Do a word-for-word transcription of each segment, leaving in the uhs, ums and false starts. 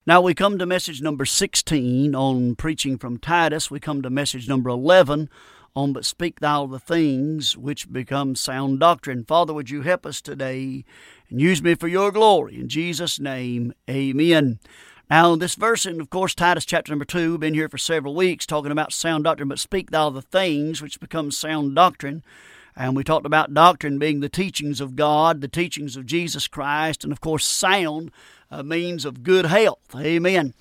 Now we come to message number sixteen on preaching from Titus. We come to message number eleven on but speak thou the things which become sound doctrine. Father, would you help us today and use me for your glory? In Jesus' name, amen. Now this verse in, of course, Titus chapter number two, we've been here for several weeks talking about sound doctrine, but speak thou the things which become sound doctrine. And we talked about doctrine being the teachings of God, the teachings of Jesus Christ, and of course sound uh, means of good health. Amen.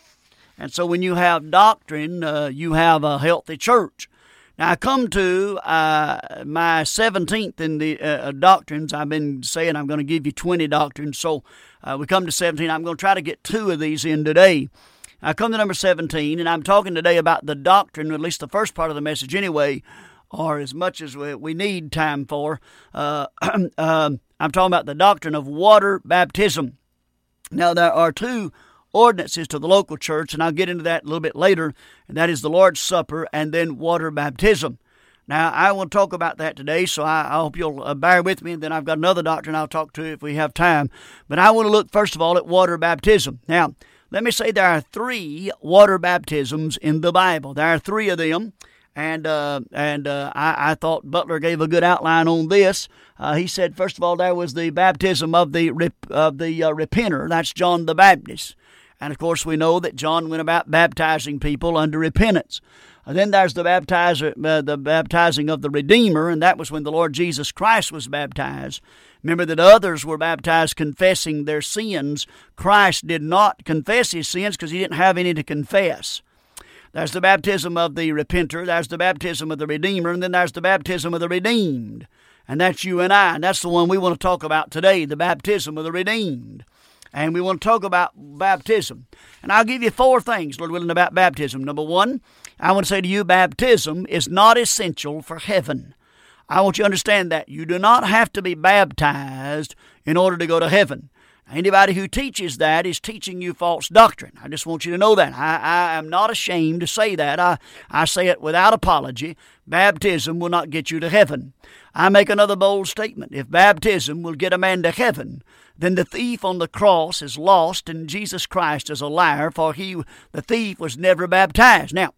And so when you have doctrine, uh, you have a healthy church. Now I come to uh, my seventeenth in the uh, doctrines. I've been saying I'm going to give you twenty doctrines, so uh, we come to seventeen. I'm going to try to get two of these in today. I come to number seventeen, and I'm talking today about the doctrine, at least the first part of the message anyway, or as much as we, we need time for. Uh, uh, I'm talking about the doctrine of water baptism. Now, there are two ordinances to the local church, and I'll get into that a little bit later, and that is the Lord's Supper and then water baptism. Now, I want to talk about that today, so I, I hope you'll uh, bear with me, and then I've got another doctrine I'll talk to if we have time. But I want to look, first of all, at water baptism. Now, let me say there are three water baptisms in the Bible. There are three of them. And uh, and uh, I, I thought Butler gave a good outline on this. Uh, he said, first of all, there was the baptism of the of the uh, repenter. That's John the Baptist. And, of course, we know that John went about baptizing people under repentance. And then there's the, baptizer, uh, the baptizing of the Redeemer, and that was when the Lord Jesus Christ was baptized. Remember that others were baptized confessing their sins. Christ did not confess his sins because he didn't have any to confess. There's the baptism of the repenter, there's the baptism of the Redeemer, and then there's the baptism of the redeemed. And that's you and I, and that's the one we want to talk about today, the baptism of the redeemed. And we want to talk about baptism. And I'll give you four things, Lord willing, about baptism. Number one, I want to say to you, baptism is not essential for heaven. I want you to understand that. You do not have to be baptized in order to go to heaven. Anybody who teaches that is teaching you false doctrine. I just want you to know that. I, I am not ashamed to say that. I, I say it without apology. Baptism will not get you to heaven. I make another bold statement. If baptism will get a man to heaven, then the thief on the cross is lost and Jesus Christ is a liar, for he, the thief was never baptized. Now,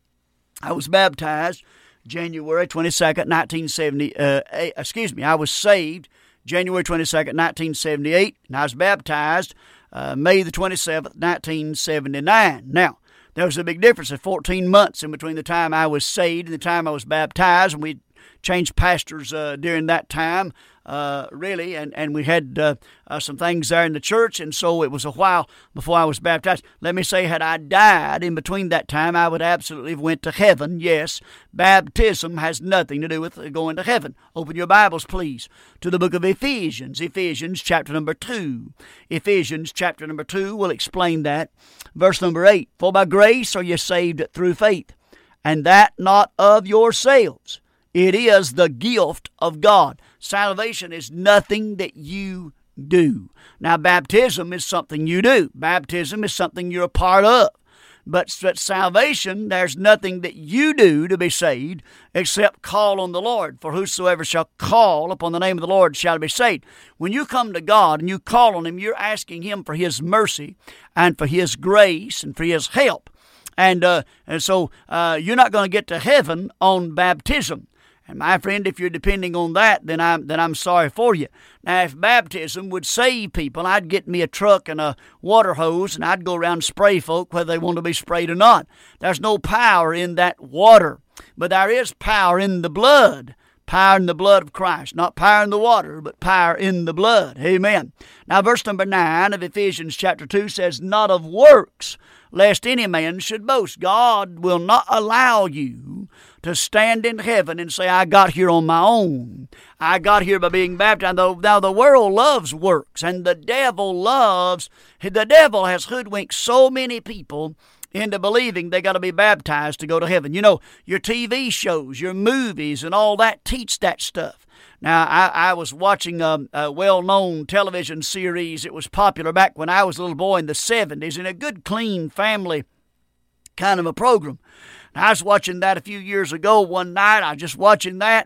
I was baptized January twenty-second, nineteen seventy. Uh, excuse me, I was saved January twenty-second, nineteen seventy-eight, and I was baptized uh, May the twenty-seventh, nineteen seventy-nine. Now, there was a big difference of fourteen months in between the time I was saved and the time I was baptized, and we changed pastors uh, during that time, uh, really, and, and we had uh, uh, some things there in the church, and so it was a while before I was baptized. Let me say, had I died in between that time, I would absolutely have went to heaven. Yes, baptism has nothing to do with going to heaven. Open your Bibles, please, to the book of Ephesians, Ephesians chapter number two. Ephesians chapter number two will explain that. Verse number eight, for by grace are ye saved through faith, and that not of yourselves. It is the gift of God. Salvation is nothing that you do. Now, baptism is something you do. Baptism is something you're a part of. But, but salvation, there's nothing that you do to be saved except call on the Lord. For whosoever shall call upon the name of the Lord shall be saved. When you come to God and you call on Him, you're asking Him for His mercy and for His grace and for His help. And, uh, and so uh, you're not going to get to heaven on baptism. And my friend, if you're depending on that, then I'm then I'm sorry for you. Now, if baptism would save people, I'd get me a truck and a water hose, and I'd go around and spray folk whether they want to be sprayed or not. There's no power in that water, but there is power in the blood. Power in the blood of Christ. Not power in the water, but power in the blood. Amen. Now, verse number nine of Ephesians chapter two says, not of works, lest any man should boast. God will not allow you to stand in heaven and say, I got here on my own. I got here by being baptized. Now, the world loves works, and the devil loves, the devil has hoodwinked so many people into believing they got to be baptized to go to heaven. You know, your T V shows, your movies, and all that teach that stuff. Now, I, I was watching a, a well-known television series. It was popular back when I was a little boy in the seventies, and a good, clean family kind of a program. Now, I was watching that a few years ago one night. I was just watching that,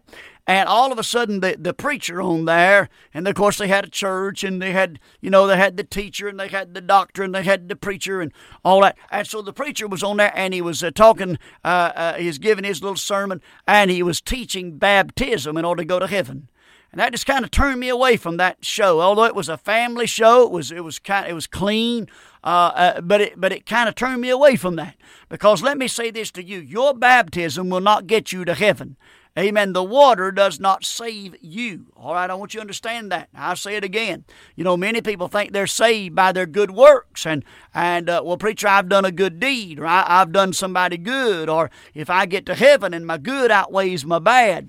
And all of a sudden, the, the preacher on there, and of course they had a church, and they had, you know, they had the teacher, and they had the doctor, and they had the preacher, and all that. And so the preacher was on there, and he was uh, talking, uh, uh, he was giving his little sermon, and he was teaching baptism in order to go to heaven. And that just kind of turned me away from that show. Although it was a family show, it was it was kind it was clean, uh, uh, but it but it kind of turned me away from that. Because let me say this to you: your baptism will not get you to heaven. Amen. The water does not save you. All right, I want you to understand that. I'll say it again. You know, many people think they're saved by their good works, and and uh, well, preacher, I've done a good deed, or I, I've done somebody good, or if I get to heaven and my good outweighs my bad.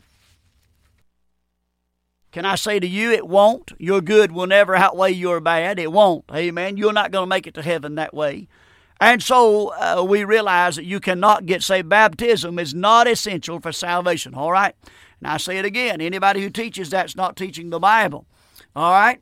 Can I say to you, it won't. Your good will never outweigh your bad. It won't. Amen. You're not going to make it to heaven that way. And so uh, we realize that you cannot get saved. Baptism is not essential for salvation. All right. And I say it again. Anybody who teaches that's not teaching the Bible. All right.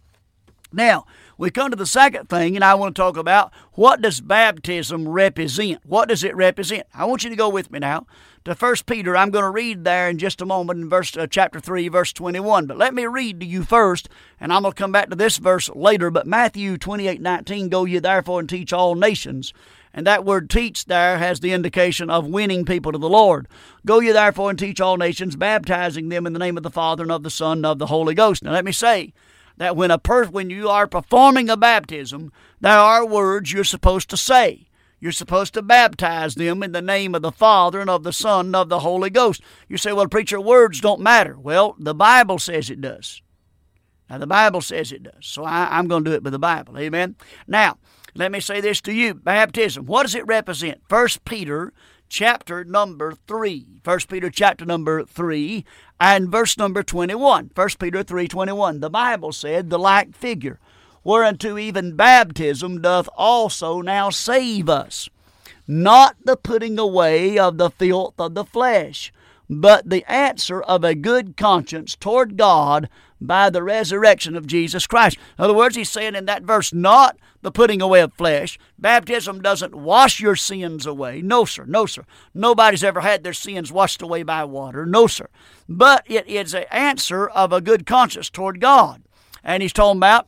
Now, we come to the second thing, and I want to talk about what does baptism represent? What does it represent? I want you to go with me now to First Peter. I'm going to read there in just a moment in verse uh, chapter three, verse twenty-one. But let me read to you first, and I'm going to come back to this verse later. But Matthew twenty-eight nineteen, go ye therefore and teach all nations. And that word teach there has the indication of winning people to the Lord. Go ye therefore and teach all nations, baptizing them in the name of the Father and of the Son and of the Holy Ghost. Now let me say that when a per- when you are performing a baptism, there are words you're supposed to say. You're supposed to baptize them in the name of the Father and of the Son and of the Holy Ghost. You say, well, preacher, words don't matter. Well, the Bible says it does. Now, the Bible says it does. So I, I'm going to do it with the Bible. Amen? Now, let me say this to you. Baptism, what does it represent? First Peter chapter number three. First Peter chapter number three and verse number twenty-one. First Peter three twenty-one. The Bible said, the like figure, whereunto even baptism doth also now save us, not the putting away of the filth of the flesh, but the answer of a good conscience toward God by the resurrection of Jesus Christ. In other words, he's saying in that verse, not the putting away of flesh. Baptism doesn't wash your sins away. No, sir. No, sir. Nobody's ever had their sins washed away by water. No, sir. But it is an answer of a good conscience toward God. And he's talking about,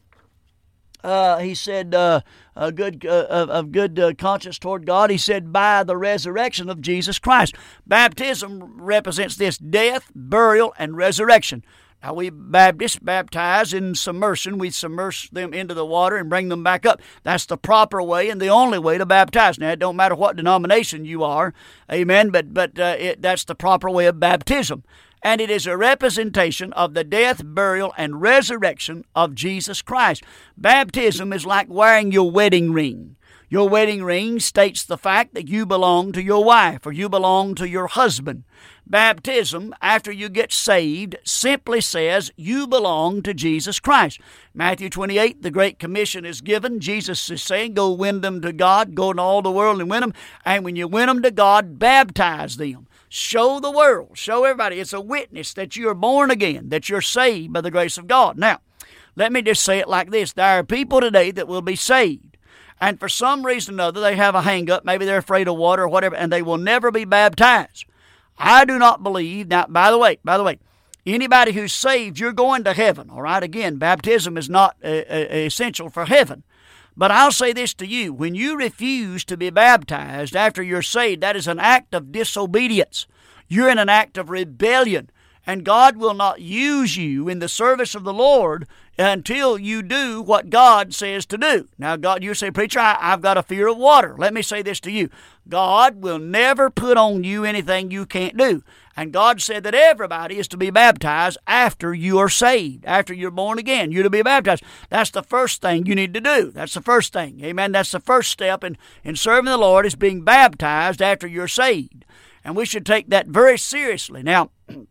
uh, he said, uh, a good uh, of, of good uh, conscience toward God. He said, by the resurrection of Jesus Christ. Baptism represents this death, burial, and resurrection. Now, we Baptists baptize in submersion. We submerge them into the water and bring them back up. That's the proper way and the only way to baptize. Now, it don't matter what denomination you are, amen, but but uh, it, that's the proper way of baptism. And it is a representation of the death, burial, and resurrection of Jesus Christ. Baptism is like wearing your wedding ring. Your wedding ring states the fact that you belong to your wife or you belong to your husband. Baptism, after you get saved, simply says you belong to Jesus Christ. Matthew twenty-eight, the Great Commission is given. Jesus is saying, go win them to God, go into all the world and win them. And when you win them to God, baptize them. Show the world, show everybody. It's a witness that you are born again, that you're saved by the grace of God. Now, let me just say it like this. There are people today that will be saved, and for some reason or another, they have a hang-up. Maybe they're afraid of water or whatever, and they will never be baptized. I do not believe, now, by the way, by the way, anybody who's saved, you're going to heaven, all right? Again, baptism is not uh, uh, essential for heaven. But I'll say this to you. When you refuse to be baptized after you're saved, that is an act of disobedience. You're in an act of rebellion. And God will not use you in the service of the Lord until you do what God says to do. Now, God, you say, preacher, I, I've got a fear of water. Let me say this to you. God will never put on you anything you can't do. And God said that everybody is to be baptized after you are saved, after you're born again. You're to be baptized. That's the first thing you need to do. That's the first thing. Amen. That's the first step in, in serving the Lord is being baptized after you're saved. And we should take that very seriously. Now,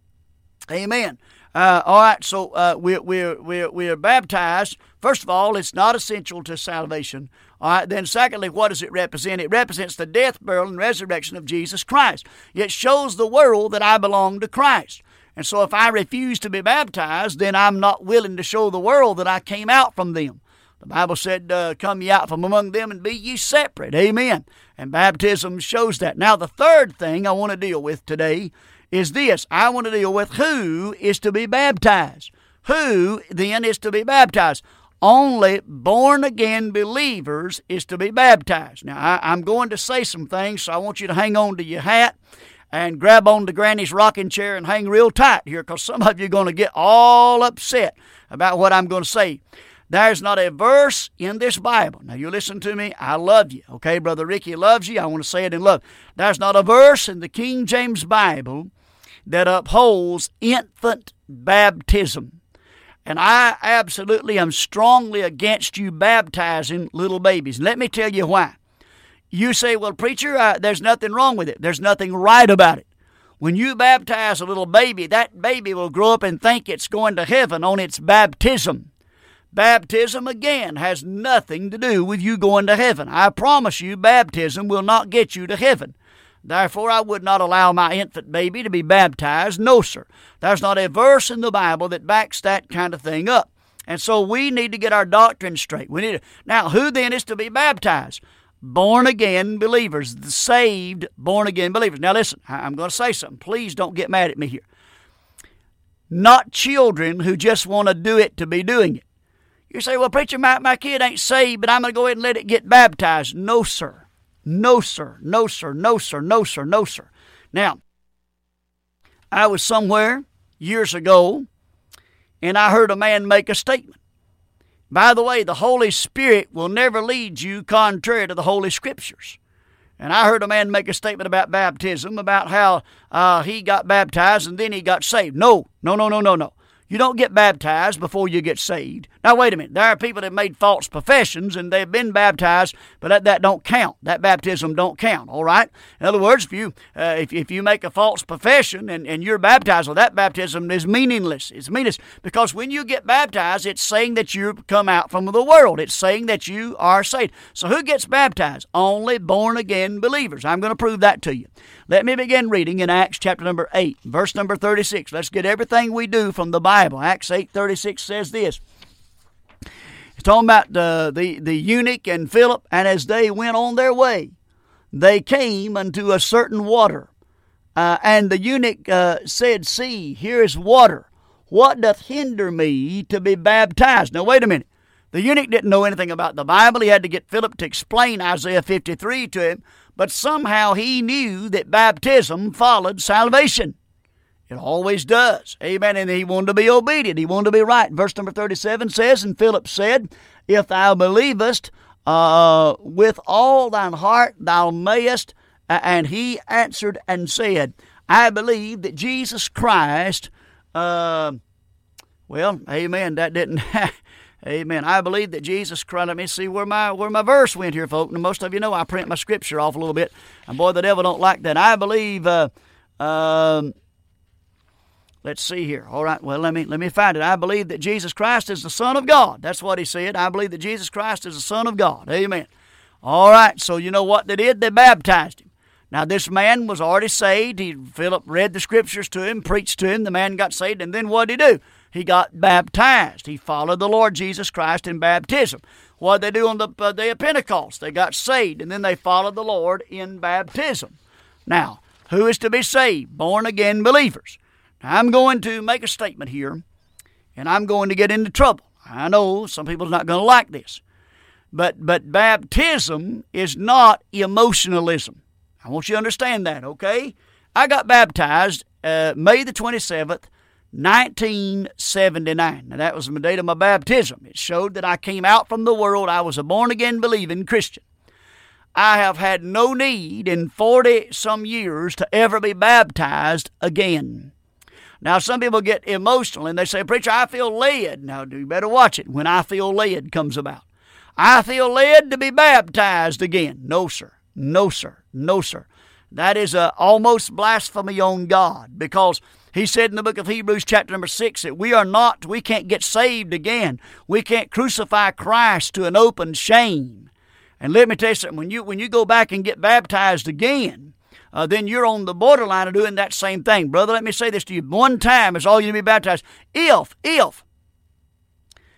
amen. Uh, all right, so uh, we're, we're, we're, we're baptized. First of all, it's not essential to salvation. All right, then secondly, what does it represent? It represents the death, burial, and resurrection of Jesus Christ. It shows the world that I belong to Christ. And so if I refuse to be baptized, then I'm not willing to show the world that I came out from them. The Bible said, uh, come ye out from among them and be ye separate. Amen. And baptism shows that. Now, the third thing I want to deal with today is this. I want to deal with who is to be baptized. Who, then, is to be baptized? Only born-again believers is to be baptized. Now, I, I'm going to say some things, so I want you to hang on to your hat and grab on to Granny's rocking chair and hang real tight here, because some of you are going to get all upset about what I'm going to say. There's not a verse in this Bible. Now, you listen to me. I love you. Okay, Brother Ricky loves you. I want to say it in love. There's not a verse in the King James Bible that upholds infant baptism. And I absolutely am strongly against you baptizing little babies. Let me tell you why. You say, well, preacher, uh, there's nothing wrong with it. There's nothing right about it. When you baptize a little baby, that baby will grow up and think it's going to heaven on its baptism. Baptism, again, has nothing to do with you going to heaven. I promise you, baptism will not get you to heaven. Therefore, I would not allow my infant baby to be baptized. No, sir. There's not a verse in the Bible that backs that kind of thing up. And so we need to get our doctrine straight. We need to, now, who then is to be baptized? Born-again believers, the saved born-again believers. Now, listen, I'm going to say something. Please don't get mad at me here. Not children who just want to do it to be doing it. You say, well, preacher, my, my kid ain't saved, but I'm going to go ahead and let it get baptized. No, sir. No, sir. No, sir. No, sir. No, sir. No, sir. Now, I was somewhere years ago, and I heard a man make a statement. By the way, the Holy Spirit will never lead you contrary to the Holy Scriptures. And I heard a man make a statement about baptism, about how uh, he got baptized and then he got saved. No, no, no, no, no, no. You don't get baptized before you get saved. Now, wait a minute. There are people that made false professions and they've been baptized, but that, that don't count. That baptism don't count, all right? In other words, if you uh, if, if you make a false profession and, and you're baptized, well, that baptism is meaningless. It's meaningless because when you get baptized, it's saying that you come out from the world. It's saying that you are saved. So who gets baptized? Only born-again believers. I'm going to prove that to you. Let me begin reading in Acts chapter number eight, verse number thirty-six. Let's get everything we do from the Bible. Acts eight thirty-six says this. It's talking about the, the, the eunuch and Philip, and as they went on their way, they came unto a certain water. Uh, and the eunuch uh, said, See, here is water. What doth hinder me to be baptized? Now, wait a minute. The eunuch didn't know anything about the Bible. He had to get Philip to explain Isaiah fifty-three to him. But somehow he knew that baptism followed salvation. It always does. Amen. And he wanted to be obedient. He wanted to be right. Verse number thirty-seven says, And Philip said, If thou believest uh, with all thine heart, thou mayest. And he answered and said, I believe that Jesus Christ, uh, well, amen, that didn't... Amen. I believe that Jesus Christ. Let me see where my where my verse went here, folks. And most of you know I print my scripture off a little bit. And boy, the devil don't like that. I believe. Uh, um, let's see here. All right. Well, let me let me find it. I believe that Jesus Christ is the Son of God. That's what he said. I believe that Jesus Christ is the Son of God. Amen. All right. So you know what they did? They baptized him. Now this man was already saved. He Philip read the scriptures to him, preached to him. The man got saved, and then what did he do? He got baptized. He followed the Lord Jesus Christ in baptism. What did they do on the uh, day of Pentecost? They got saved, and then they followed the Lord in baptism. Now, who is to be saved? Born-again believers. Now, I'm going to make a statement here, and I'm going to get into trouble. I know some people are not going to like this. But, but baptism is not emotionalism. I want you to understand that, okay? I got baptized uh, May the twenty-seventh, nineteen seventy-nine. Now, that was the date of my baptism. It showed that I came out from the world. I was a born-again believing Christian. I have had no need in forty-some years to ever be baptized again. Now, some people get emotional and they say, Preacher, I feel led. Now, you better watch it when I feel led comes about. I feel led to be baptized again. No, sir. No, sir. No, sir. That is a almost blasphemy on God, because he said in the book of Hebrews chapter number six that we are not, we can't get saved again. We can't crucify Christ to an open shame. And let me tell you something, when you, when you go back and get baptized again, uh, then you're on the borderline of doing that same thing. Brother, let me say this to you. One time is all you need to be baptized. If, if,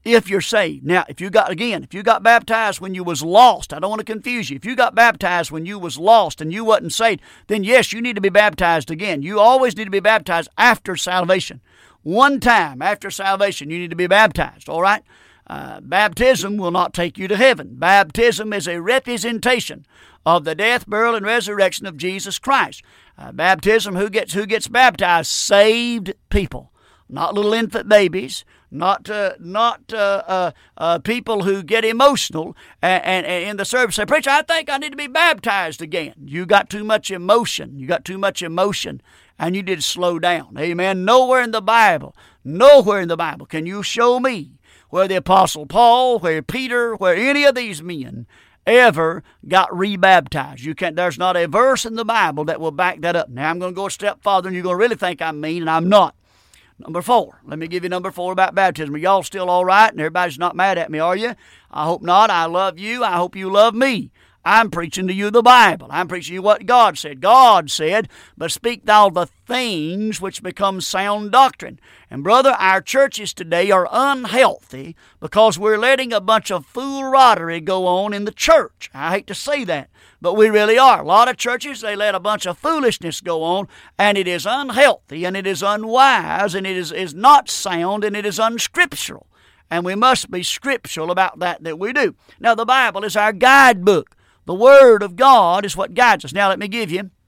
if you're saved. Now, if you got, again, if you got baptized when you was lost, I don't want to confuse you. If you got baptized when you was lost and you wasn't saved, then yes, you need to be baptized again. You always need to be baptized after salvation. One time after salvation, you need to be baptized, all right? Uh, baptism will not take you to heaven. Baptism is a representation of the death, burial, and resurrection of Jesus Christ. Uh, baptism, who gets who gets baptized? Saved people. Not little infant babies, not uh, not uh, uh, uh, people who get emotional and, and, and in the service say, "Preacher, I think I need to be baptized again." You got too much emotion. You got too much emotion, and you did slow down. Amen. Nowhere in the Bible, nowhere in the Bible can you show me where the Apostle Paul, where Peter, where any of these men ever got rebaptized. You can't. There's not a verse in the Bible that will back that up. Now I'm going to go a step farther, and you're going to really think I'm mean, and I'm not. Number four. Let me give you number four about baptism. Are y'all still all right? And everybody's not mad at me, are you? I hope not. I love you. I hope you love me. I'm preaching to you the Bible. I'm preaching to you what God said. God said, "But speak thou the things which become sound doctrine." And brother, our churches today are unhealthy because we're letting a bunch of foolrottery go on in the church. I hate to say that, but we really are. A lot of churches, they let a bunch of foolishness go on, and it is unhealthy, and it is unwise, and it is, is not sound, and it is unscriptural. And we must be scriptural about that that we do. Now, the Bible is our guidebook. The Word of God is what guides us. Now, let me give you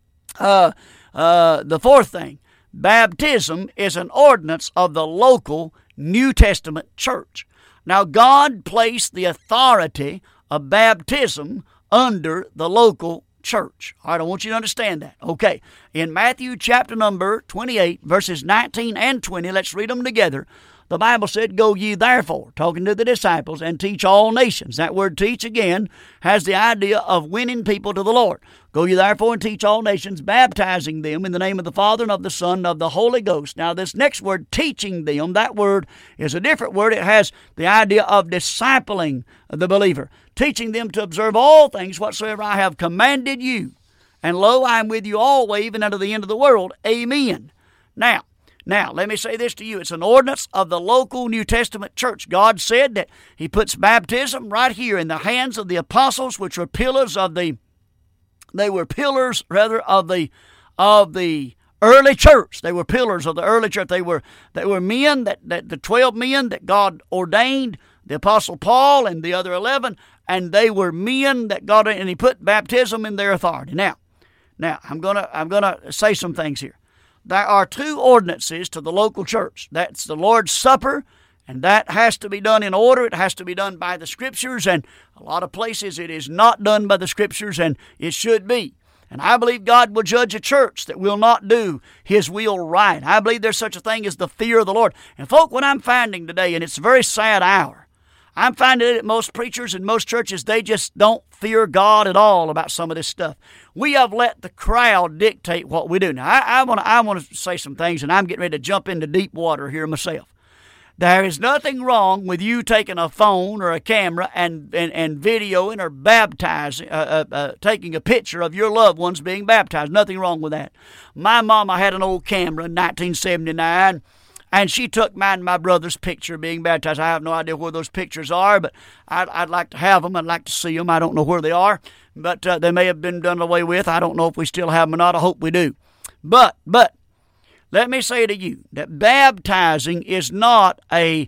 uh, uh, the fourth thing. Baptism is an ordinance of the local New Testament church. Now, God placed the authority of baptism under the local church. All right, I want you to understand that. Okay, in Matthew chapter number twenty-eight, verses nineteen and twenty, let's read them together. The Bible said, "Go ye therefore," talking to the disciples, "and teach all nations." That word teach, again, has the idea of winning people to the Lord. "Go ye therefore and teach all nations, baptizing them in the name of the Father and of the Son and of the Holy Ghost." Now this next word, teaching them, that word is a different word. It has the idea of discipling the believer, teaching them to observe all things whatsoever I have commanded you. And lo, I am with you always, even unto the end of the world. Amen. Now, Now, let me say this to you. It's an ordinance of the local New Testament church. God said that He puts baptism right here in the hands of the apostles, which were pillars of the, they were pillars, rather, of the, of the early church. They were pillars of the early church. They were, they were men, that, that the twelve men that God ordained, the Apostle Paul and the other eleven, and they were men that God, and He put baptism in their authority. Now, now, I'm gonna, I'm gonna say some things here. There are two ordinances to the local church. That's the Lord's Supper, and that has to be done in order. It has to be done by the Scriptures, and a lot of places it is not done by the Scriptures, and it should be. And I believe God will judge a church that will not do His will right. I believe there's such a thing as the fear of the Lord. And folk, what I'm finding today, and it's a very sad hour, I'm finding that most preachers and most churches, they just don't fear God at all about some of this stuff. We have let the crowd dictate what we do. Now, I, I want to I want to say some things, and I'm getting ready to jump into deep water here myself. There is nothing wrong with you taking a phone or a camera and, and, and videoing or baptizing, uh, uh, uh, taking a picture of your loved ones being baptized. Nothing wrong with that. My mama had an old camera in nineteen seventy-nine, and she took mine and my brother's picture being baptized. I have no idea where those pictures are, but I'd, I'd like to have them. I'd like to see them. I don't know where they are, but uh, they may have been done away with. I don't know if we still have them or not. I hope we do. But, but, let me say to you that baptizing is not a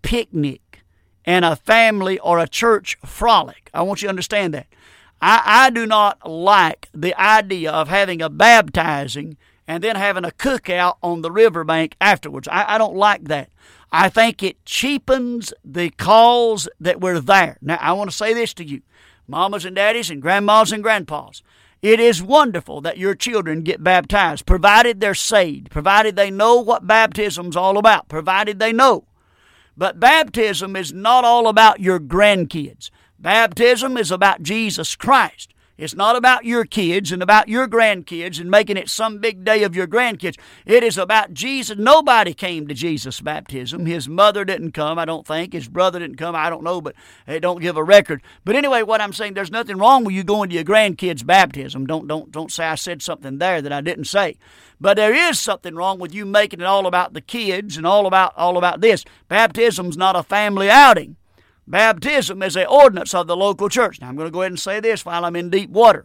picnic and a family or a church frolic. I want you to understand that. I, I do not like the idea of having a baptizing and then having a cookout on the riverbank afterwards. I, I don't like that. I think it cheapens the cause that we're there. Now, I want to say this to you, mamas and daddies and grandmas and grandpas. It is wonderful that your children get baptized, provided they're saved, provided they know what baptism's all about, provided they know. But baptism is not all about your grandkids. Baptism is about Jesus Christ. It's not about your kids and about your grandkids and making it some big day of your grandkids. It is about Jesus. Nobody came to Jesus' baptism. His mother didn't come, I don't think. His brother didn't come, I don't know, but they don't give a record. But anyway, what I'm saying, there's nothing wrong with you going to your grandkids' baptism. Don't, don't, don't say I said something there that I didn't say. But there is something wrong with you making it all about the kids and all about all about this. Baptism's not a family outing. Baptism is an ordinance of the local church. Now, I'm going to go ahead and say this while I'm in deep water.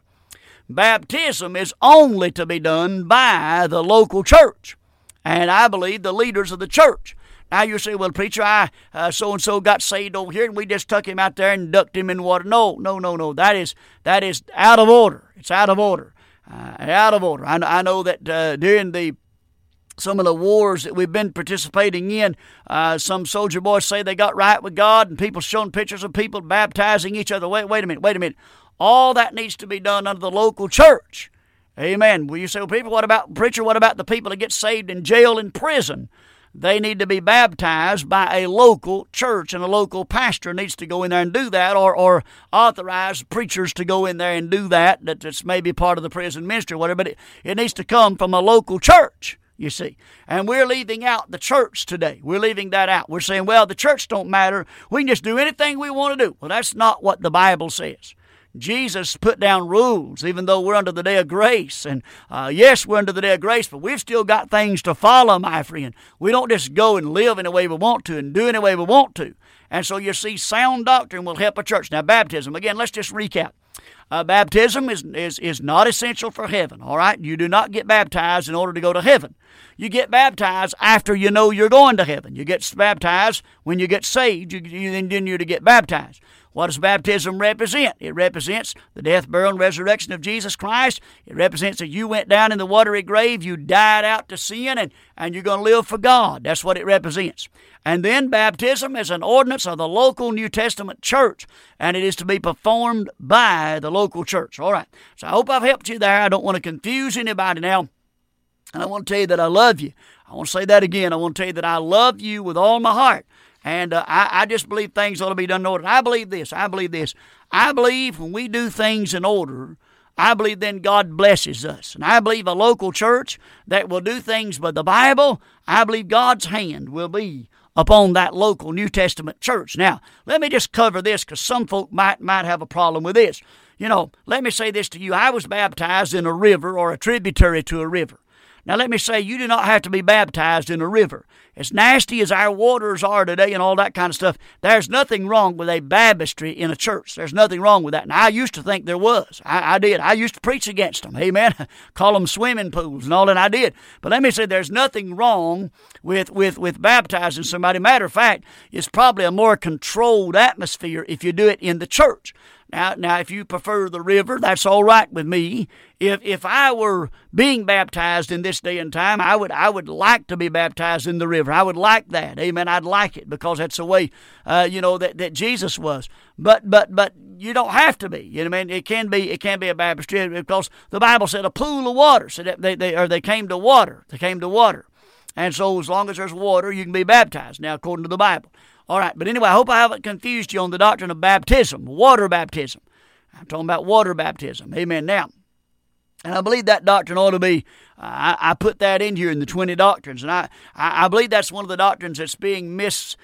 Baptism is only to be done by the local church, and I believe the leaders of the church. Now, you say, well, preacher, I uh, so-and-so got saved over here, and we just took him out there and ducked him in water. No, no, no, no. That is, that is out of order. It's out of order. Uh, out of order. I, I know that uh, during the some of the wars that we've been participating in, uh, some soldier boys say they got right with God, and people showing pictures of people baptizing each other. Wait, wait a minute, wait a minute. All that needs to be done under the local church. Amen. Will you say, well, people, what about, preacher, what about the people that get saved in jail and prison? They need to be baptized by a local church, and a local pastor needs to go in there and do that, or or authorize preachers to go in there and do that. That's maybe part of the prison ministry or whatever, but it, it needs to come from a local church, you see. And we're leaving out the church today. We're leaving that out. We're saying, well, the church don't matter. We can just do anything we want to do. Well, that's not what the Bible says. Jesus put down rules, even though we're under the day of grace. And uh, yes, we're under the day of grace, but we've still got things to follow, my friend. We don't just go and live in the way we want to and do any way we want to. And so you see, sound doctrine will help a church. Now, baptism, again, let's just recap. Uh, baptism is, is, is not essential for heaven, all right? You do not get baptized in order to go to heaven. You get baptized after you know you're going to heaven. You get baptized when you get saved, you, you, then you're to get baptized. What does baptism represent? It represents the death, burial, and resurrection of Jesus Christ. It represents that you went down in the watery grave, you died out to sin, and, and you're going to live for God. That's what it represents. And then baptism is an ordinance of the local New Testament church, and it is to be performed by the local church. All right. So I hope I've helped you there. I don't want to confuse anybody now. And I want to tell you that I love you. I want to say that again. I want to tell you that I love you with all my heart. And uh, I, I just believe things ought to be done in order. And I believe this. I believe this. I believe when we do things in order, I believe then God blesses us. And I believe a local church that will do things by the Bible, I believe God's hand will be upon that local New Testament church. Now, let me just cover this because some folk might, might have a problem with this. You know, let me say this to you. I was baptized in a river or a tributary to a river. Now, let me say, you do not have to be baptized in a river. As nasty as our waters are today and all that kind of stuff, there's nothing wrong with a baptistry in a church. There's nothing wrong with that. Now, I used to think there was. I, I did. I used to preach against them. Amen. Call them swimming pools and all that. I did. But let me say, there's nothing wrong with, with, with baptizing somebody. Matter of fact, it's probably a more controlled atmosphere if you do it in the church. Now, now, if you prefer the river, that's all right with me. If if I were being baptized in this day and time, I would I would like to be baptized in the river. I would like that. Amen. I'd like it because that's the way, uh, you know, that, that Jesus was. But but but you don't have to be. You know what I mean? It can be it can be a baptistry because the Bible said a pool of water. So that they they or they came to water. They came to water, and so as long as there's water, you can be baptized. Now, according to the Bible. All right, but anyway, I hope I haven't confused you on the doctrine of baptism, water baptism. I'm talking about water baptism. Amen. Now, and I believe that doctrine ought to be, uh, I, I put that in here in the twenty doctrines, and I, I, I believe that's one of the doctrines that's being misused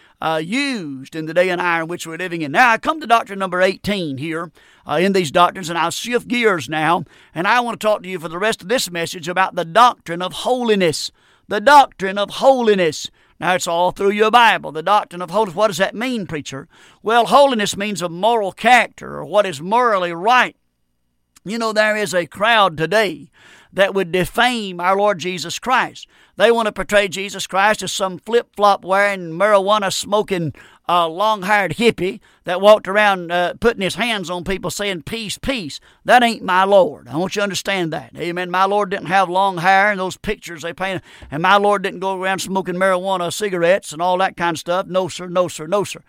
uh, in the day and hour in which we're living in. Now, I come to doctrine number eighteen here uh, in these doctrines, and I'll shift gears now, and I want to talk to you for the rest of this message about the doctrine of holiness. The doctrine of holiness. Now, it's all through your Bible, the doctrine of holiness. What does that mean, preacher? Well, holiness means a moral character or what is morally right. You know, there is a crowd today that would defame our Lord Jesus Christ. They want to portray Jesus Christ as some flip-flop wearing, marijuana-smoking, uh, long-haired hippie that walked around uh, putting his hands on people saying, peace, peace. That ain't my Lord. I want you to understand that. Amen. My Lord didn't have long hair and those pictures they painted. And my Lord didn't go around smoking marijuana, cigarettes, and all that kind of stuff. No, sir, no, sir, no, sir.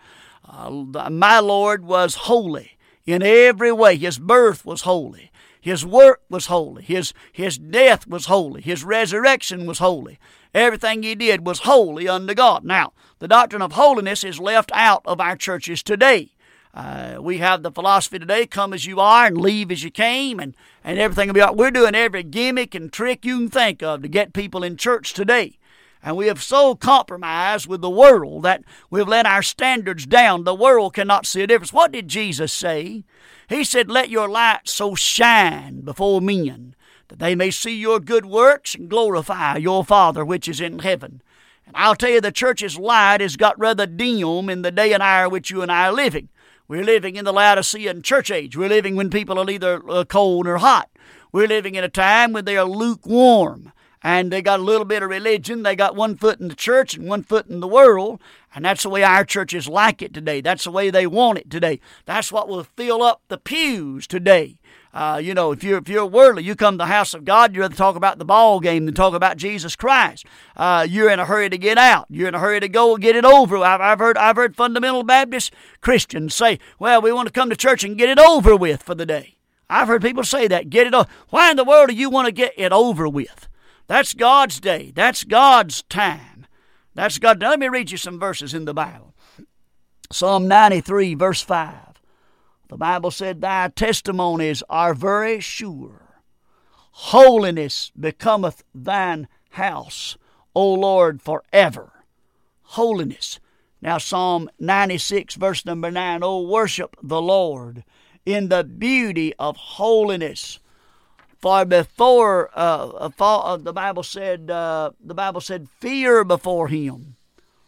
Uh, my Lord was holy in every way. His birth was holy. His work was holy. His, his death was holy. His resurrection was holy. Everything he did was holy unto God. Now, the doctrine of holiness is left out of our churches today. Uh, we have the philosophy today, come as you are and leave as you came, and, and everything will be all right. We're doing every gimmick and trick you can think of to get people in church today. And we have so compromised with the world that we've let our standards down. The world cannot see a difference. What did Jesus say? He said, let your light so shine before men, that they may see your good works and glorify your Father which is in heaven. And I'll tell you, the church's light has got rather dim in the day and hour which you and I are living. We're living in the Laodicean church age. We're living when people are either uh, cold or hot. We're living in a time when they are lukewarm. And they got a little bit of religion. They got one foot in the church and one foot in the world. And that's the way our churches like it today. That's the way they want it today. That's what will fill up the pews today. Uh, you know, if you're, if you're worldly, you come to the house of God, you'd rather talk about the ball game than talk about Jesus Christ. Uh, you're in a hurry to get out. You're in a hurry to go and get it over. I've, I've heard I've heard fundamental Baptist Christians say, well, we want to come to church and get it over with for the day. I've heard people say that, get it over. Why in the world do you want to get it over with? That's God's day. That's God's time. That's God. Now let me read you some verses in the Bible. Psalm ninety-three, verse five. The Bible said, thy testimonies are very sure. Holiness becometh thine house, O Lord, forever. Holiness. Now Psalm ninety-six, verse number nine. Oh, worship the Lord in the beauty of holiness. For before uh, uh, the Bible said, uh, the Bible said, fear before Him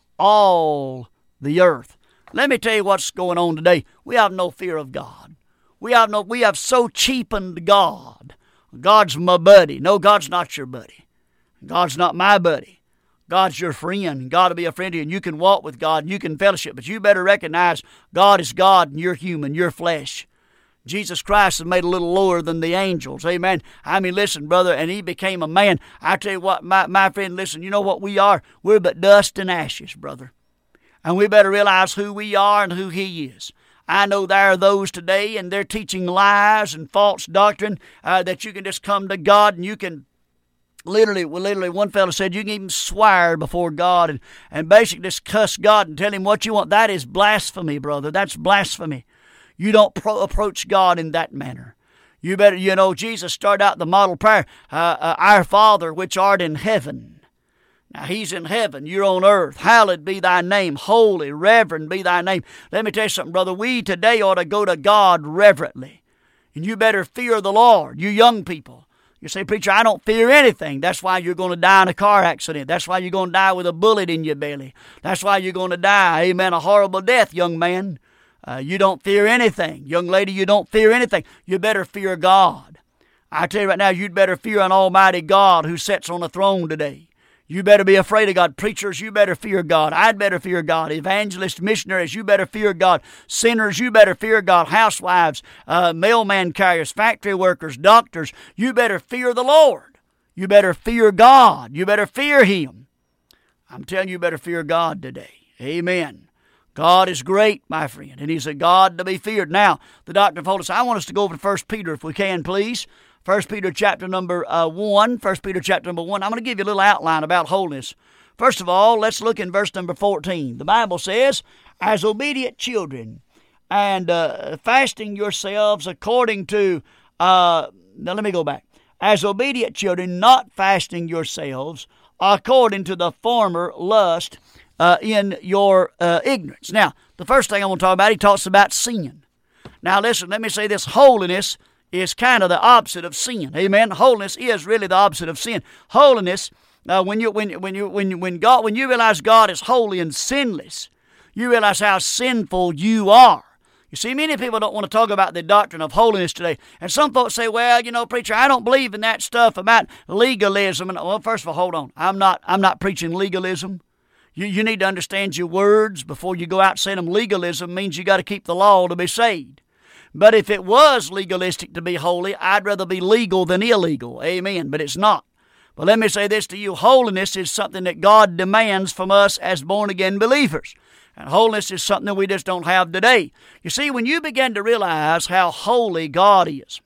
all the earth. Let me tell you what's going on today. We have no fear of God. We have no. We have so cheapened God. God's my buddy. No, God's not your buddy. God's not my buddy. God's your friend. God will be a friend to you, and you can walk with God, and you can fellowship. But you better recognize God is God, and you're human, you're flesh. Jesus Christ is made a little lower than the angels. Amen. I mean, listen, brother, and He became a man. I tell you what, my, my friend, listen, you know what we are? We're but dust and ashes, brother. And we better realize who we are and who He is. I know there are those today, and they're teaching lies and false doctrine, uh, that you can just come to God and you can literally, well, literally one fellow said you can even swear before God and, and basically just cuss God and tell Him what you want. That is blasphemy, brother. That's blasphemy. You don't pro- approach God in that manner. You better, you know, Jesus started out the model prayer, uh, uh, our Father which art in heaven. Now, He's in heaven, you're on earth. Hallowed be thy name. Holy, reverend be thy name. Let me tell you something, brother. We today ought to go to God reverently. And you better fear the Lord, you young people. You say, preacher, I don't fear anything. That's why you're going to die in a car accident. That's why you're going to die with a bullet in your belly. That's why you're going to die, amen, a horrible death, young man. Uh, you don't fear anything. Young lady, you don't fear anything. You better fear God. I tell you right now, you'd better fear an almighty God who sits on the throne today. You better be afraid of God. Preachers, you better fear God. I'd better fear God. Evangelists, missionaries, you better fear God. Sinners, you better fear God. Housewives, uh, mailman carriers, factory workers, doctors, you better fear the Lord. You better fear God. You better fear Him. I'm telling you, you better fear God today. Amen. God is great, my friend, and He's a God to be feared. Now, the doctor told us, I want us to go over to First Peter if we can, please. First Peter chapter number uh, one. First Peter chapter number one. I'm going to give you a little outline about holiness. First of all, let's look in verse number fourteen. The Bible says, as obedient children, and uh, fasting yourselves according to, uh, now let me go back. As obedient children, not fasting yourselves according to the former lust uh, in your uh, ignorance. Now, the first thing I want to talk about, he talks about sin. Now listen, let me say this. Holiness is kind of the opposite of sin. Amen. Holiness is really the opposite of sin. Holiness, uh, when you when when you when when God when you realize God is holy and sinless, you realize how sinful you are. You see, many people don't want to talk about the doctrine of holiness today. And some folks say, well, you know, preacher, I don't believe in that stuff about legalism. And well, first of all, hold on. I'm not I'm not preaching legalism. You you need to understand your words before you go out saying them. Legalism means you got to keep the law to be saved. But if it was legalistic to be holy, I'd rather be legal than illegal. Amen. But it's not. But let me say this to you. Holiness is something that God demands from us as born-again believers. And holiness is something that we just don't have today. You see, when you begin to realize how holy God is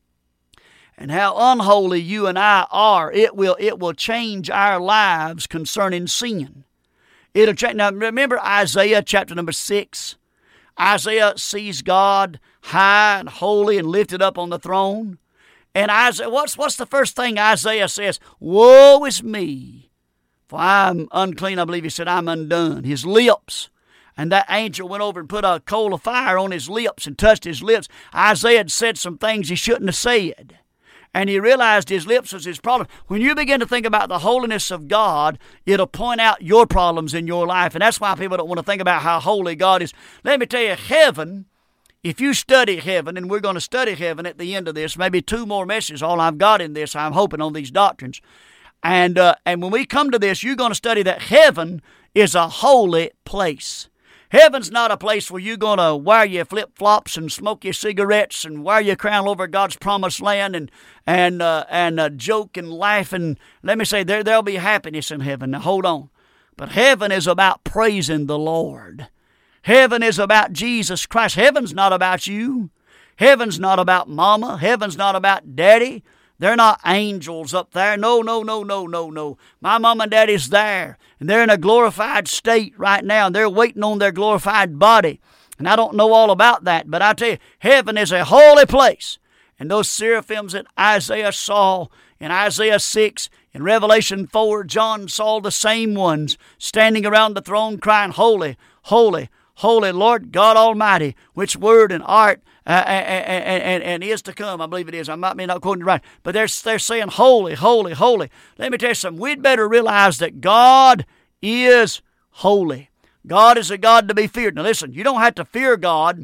and how unholy you and I are, it will it will change our lives concerning sin. It'll change. Now, remember Isaiah chapter number six? Isaiah sees God high and holy and lifted up on the throne. And Isaiah, what's, what's the first thing Isaiah says? Woe is me, for I'm unclean. I believe he said, I'm undone. His lips. And that angel went over and put a coal of fire on his lips and touched his lips. Isaiah had said some things he shouldn't have said. And he realized his lips was his problem. When you begin to think about the holiness of God, it'll point out your problems in your life. And that's why people don't want to think about how holy God is. Let me tell you, heaven, if you study heaven, and we're going to study heaven at the end of this, maybe two more messages, all I've got in this, I'm hoping, on these doctrines. And, uh, and when we come to this, you're going to study that heaven is a holy place. Heaven's not a place where you're going to wear your flip-flops and smoke your cigarettes and wear your crown over God's promised land and and uh, and uh, joke and laugh. And let me say, there, there'll be happiness in heaven. Now, hold on. But heaven is about praising the Lord. Heaven is about Jesus Christ. Heaven's not about you. Heaven's not about mama. Heaven's not about daddy. They're not angels up there. No, no, no, no, no, no. My mom and daddy's there. And they're in a glorified state right now. And they're waiting on their glorified body. And I don't know all about that. But I tell you, heaven is a holy place. And those seraphims that Isaiah saw in Isaiah six, in Revelation four, John saw the same ones standing around the throne crying, Holy, holy, holy Lord God Almighty, which word and art Uh, and, and, and is to come, I believe it is. I might be not quoting it right. But they're, they're saying, holy, holy, holy. Let me tell you something. We'd better realize that God is holy. God is a God to be feared. Now listen, you don't have to fear God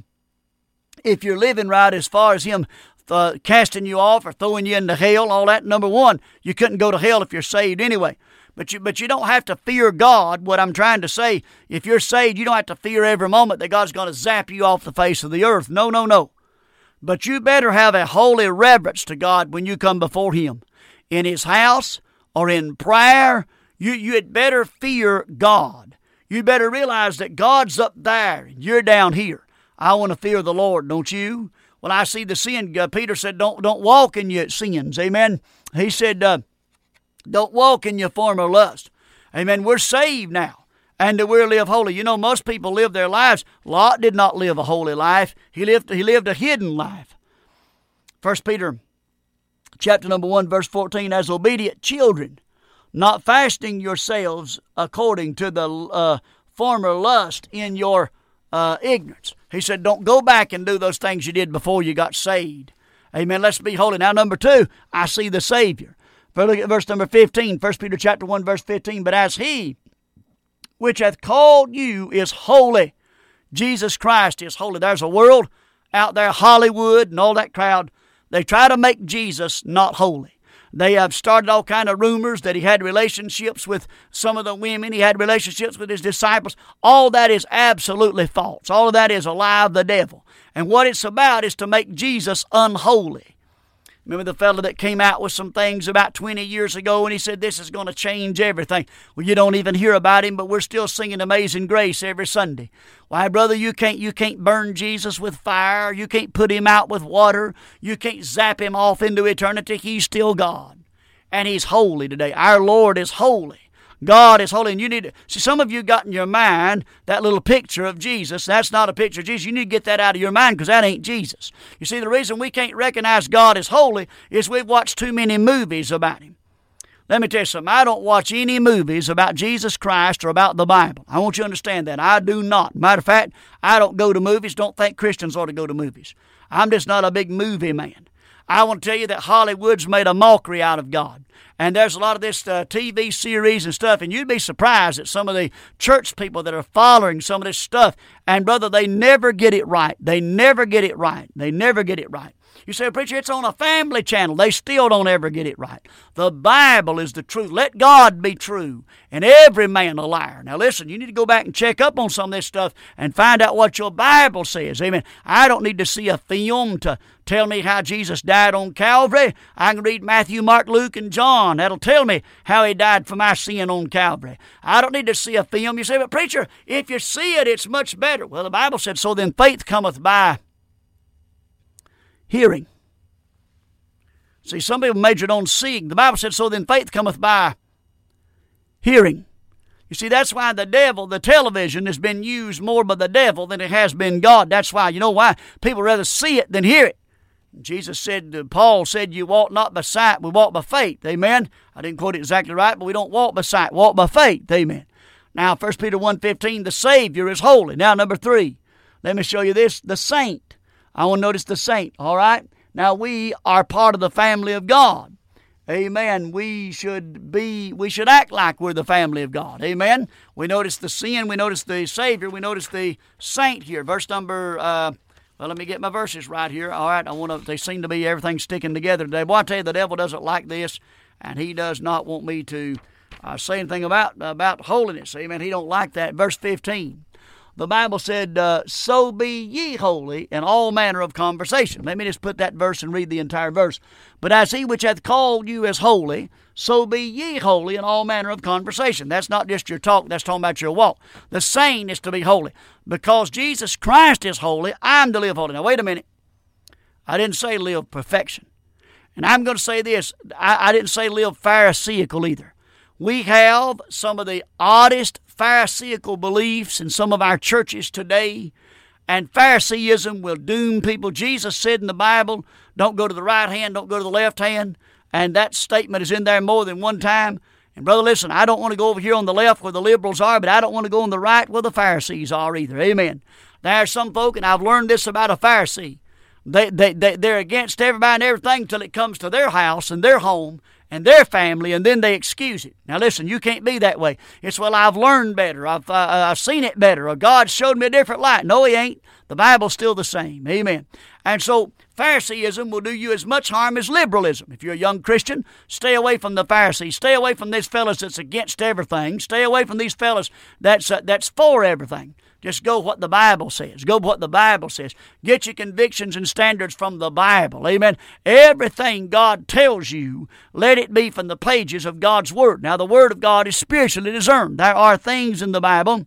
if you're living right as far as Him uh, casting you off or throwing you into hell, all that. Number one, you couldn't go to hell if you're saved anyway. But you, but you don't have to fear God. What I'm trying to say, if you're saved, you don't have to fear every moment that God's going to zap you off the face of the earth. No, no, no. But you better have a holy reverence to God when you come before Him. In His house or in prayer, you, you had better fear God. You better realize that God's up there and you're down here. I want to fear the Lord, don't you? When I see the sin, uh, Peter said, don't, don't walk in your sins. Amen. He said, uh, don't walk in your former lust. Amen. We're saved now. And we're live holy. You know, most people live their lives. Lot did not live a holy life. He lived, he lived a hidden life. First Peter chapter number one, verse fourteen, as obedient children, not fashioning yourselves according to the uh, former lust in your uh, ignorance. He said, don't go back and do those things you did before you got saved. Amen. Let's be holy. Now, number two, I see the Savior. Look at verse number fifteen, First Peter chapter one, verse fifteen. But as He which hath called you is holy. Jesus Christ is holy. There's a world out there, Hollywood and all that crowd. They try to make Jesus not holy. They have started all kind of rumors that He had relationships with some of the women. He had relationships with His disciples. All that is absolutely false. All of that is a lie of the devil. And what it's about is to make Jesus unholy. Remember the fellow that came out with some things about twenty years ago and he said this is going to change everything. Well, you don't even hear about him, but we're still singing Amazing Grace every Sunday. Why, brother, you can't you can't burn Jesus with fire. You can't put Him out with water. You can't zap Him off into eternity. He's still God. And He's holy today. Our Lord is holy. God is holy, and you need to see. Some of you got in your mind that little picture of Jesus. That's not a picture of Jesus. You need to get that out of your mind because that ain't Jesus. You see, the reason we can't recognize God as holy is we've watched too many movies about Him. Let me tell you something. I don't watch any movies about Jesus Christ or about the Bible. I want you to understand that. I do not. Matter of fact, I don't go to movies. Don't think Christians ought to go to movies. I'm just not a big movie man. I want to tell you that Hollywood's made a mockery out of God. And there's a lot of this uh, T V series and stuff, and you'd be surprised at some of the church people that are following some of this stuff. And, brother, they never get it right. They never get it right. They never get it right. You say, preacher, it's on a family channel. They still don't ever get it right. The Bible is the truth. Let God be true, and every man a liar. Now, listen, you need to go back and check up on some of this stuff and find out what your Bible says. Amen. I don't need to see a film to tell me how Jesus died on Calvary. I can read Matthew, Mark, Luke, and John. That'll tell me how He died for my sin on Calvary. I don't need to see a film. You say, but preacher, if you see it, it's much better. Well, the Bible said, so then faith cometh by hearing. See, some people majored on seeing. The Bible said, so then faith cometh by hearing. You see, that's why the devil, the television, has been used more by the devil than it has been God. That's why. You know why? People rather see it than hear it. Jesus said, Paul said, you walk not by sight, we walk by faith. Amen. I didn't quote it exactly right, but we don't walk by sight, walk by faith. Amen. Now, First Peter one fifteen, the Savior is holy. Now, number three, let me show you this, the saint. I want to notice the saint, all right? Now, we are part of the family of God. Amen. We should be, we should act like we're the family of God. Amen. We notice the sin, we notice the Savior, we notice the saint here. Verse number, uh, well, let me get my verses right here. All right, I want to, they seem to be everything sticking together today. Boy, I tell you, the devil doesn't like this, and he does not want me to uh, say anything about, about holiness. Amen. He don't like that. Verse fifteen. The Bible said, uh, so be ye holy in all manner of conversation. Let me just put that verse and read the entire verse. But as he which hath called you is holy, so be ye holy in all manner of conversation. That's not just your talk, that's talking about your walk. The saying is to be holy. Because Jesus Christ is holy, I'm to live holy. Now, wait a minute. I didn't say live perfection. And I'm going to say this. I, I didn't say live pharisaical either. We have some of the oddest pharisaical beliefs in some of our churches today, and Phariseeism will doom people. Jesus said in the Bible, don't go to the right hand, don't go to the left hand, and that statement is in there more than one time. And brother, listen, I don't want to go over here on the left where the liberals are, but I don't want to go on the right where the Pharisees are either. Amen. There are some folk, and I've learned this about a Pharisee. They, they, they, they're against everybody and everything until it comes to their house and their home and their family, and then they excuse it. Now listen, you can't be that way. It's, well, I've learned better. I've, uh, I've seen it better. Or God showed me a different light. No, he ain't. The Bible's still the same. Amen. And so Phariseeism will do you as much harm as liberalism. If you're a young Christian, stay away from the Pharisees. Stay away from these fellas that's against everything. Stay away from these fellas that's, uh, that's for everything. Just go what the Bible says. Go what the Bible says. Get your convictions and standards from the Bible. Amen. Everything God tells you, let it be from the pages of God's Word. Now, the Word of God is spiritually discerned. There are things in the Bible,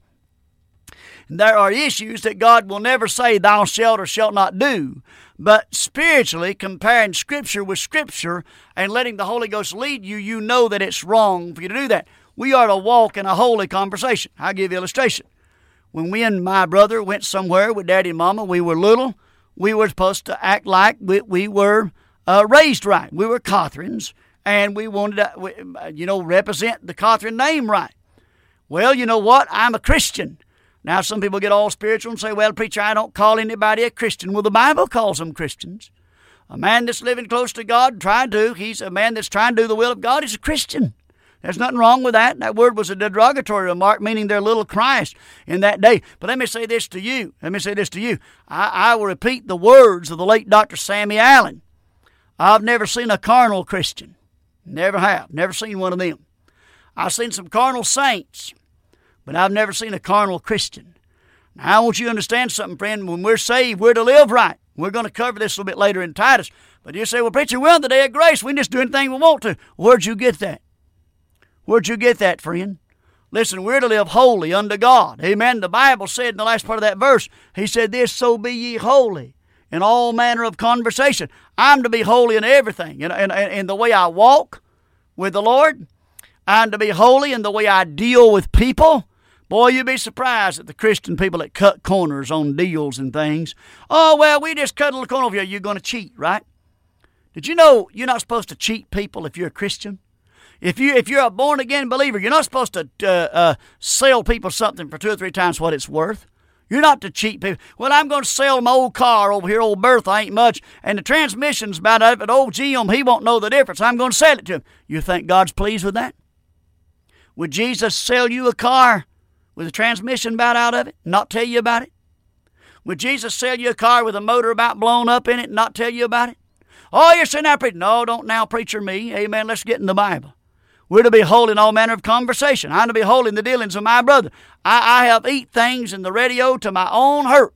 there are issues that God will never say, thou shalt or shalt not do. But spiritually, comparing Scripture with Scripture and letting the Holy Ghost lead you, you know that it's wrong for you to do that. We are to walk in a holy conversation. I'll give you an illustration. When we and my brother went somewhere with Daddy and Mama, we were little, we were supposed to act like we, we were uh, raised right. We were Cothrans, and we wanted to, you know, represent the Cothran name right. Well, you know what? I'm a Christian. Now, some people get all spiritual and say, well, preacher, I don't call anybody a Christian. Well, the Bible calls them Christians. A man that's living close to God, trying to, he's a man that's trying to do the will of God, is a Christian. There's nothing wrong with that. That word was a derogatory remark, meaning they're little Christ in that day. But let me say this to you. Let me say this to you. I, I will repeat the words of the late Doctor Sammy Allen. I've never seen a carnal Christian. Never have. Never seen one of them. I've seen some carnal saints, but I've never seen a carnal Christian. Now, I want you to understand something, friend. When we're saved, we're to live right. We're going to cover this a little bit later in Titus. But you say, well, preacher, we're on the day of grace. We can just do anything we want to. Where'd you get that? Where'd you get that, friend? Listen, we're to live holy unto God. Amen. The Bible said in the last part of that verse, he said this, so be ye holy in all manner of conversation. I'm to be holy in everything. In, in, in the way I walk with the Lord. I'm to be holy in the way I deal with people. Boy, you'd be surprised at the Christian people that cut corners on deals and things. Oh, well, we just cut a little corner over here. You're going to cheat, right? Did you know you're not supposed to cheat people if you're a Christian? If, you, if you're a born-again believer, you're not supposed to uh, uh, sell people something for two or three times what it's worth. You're not to cheat people. Well, I'm going to sell my old car over here, old Bertha, ain't much, and the transmission's about out of it. Old Jim, he won't know the difference. I'm going to sell it to him. You think God's pleased with that? Would Jesus sell you a car with a transmission about out of it, not tell you about it? Would Jesus sell you a car with a motor about blown up in it and not tell you about it? Oh, you're sitting there preaching. No, don't now preacher me. Amen. Let's get in the Bible. We're to be holy in all manner of conversation. I'm to be holy in the dealings of my brother. I, I have eat things in the radio to my own hurt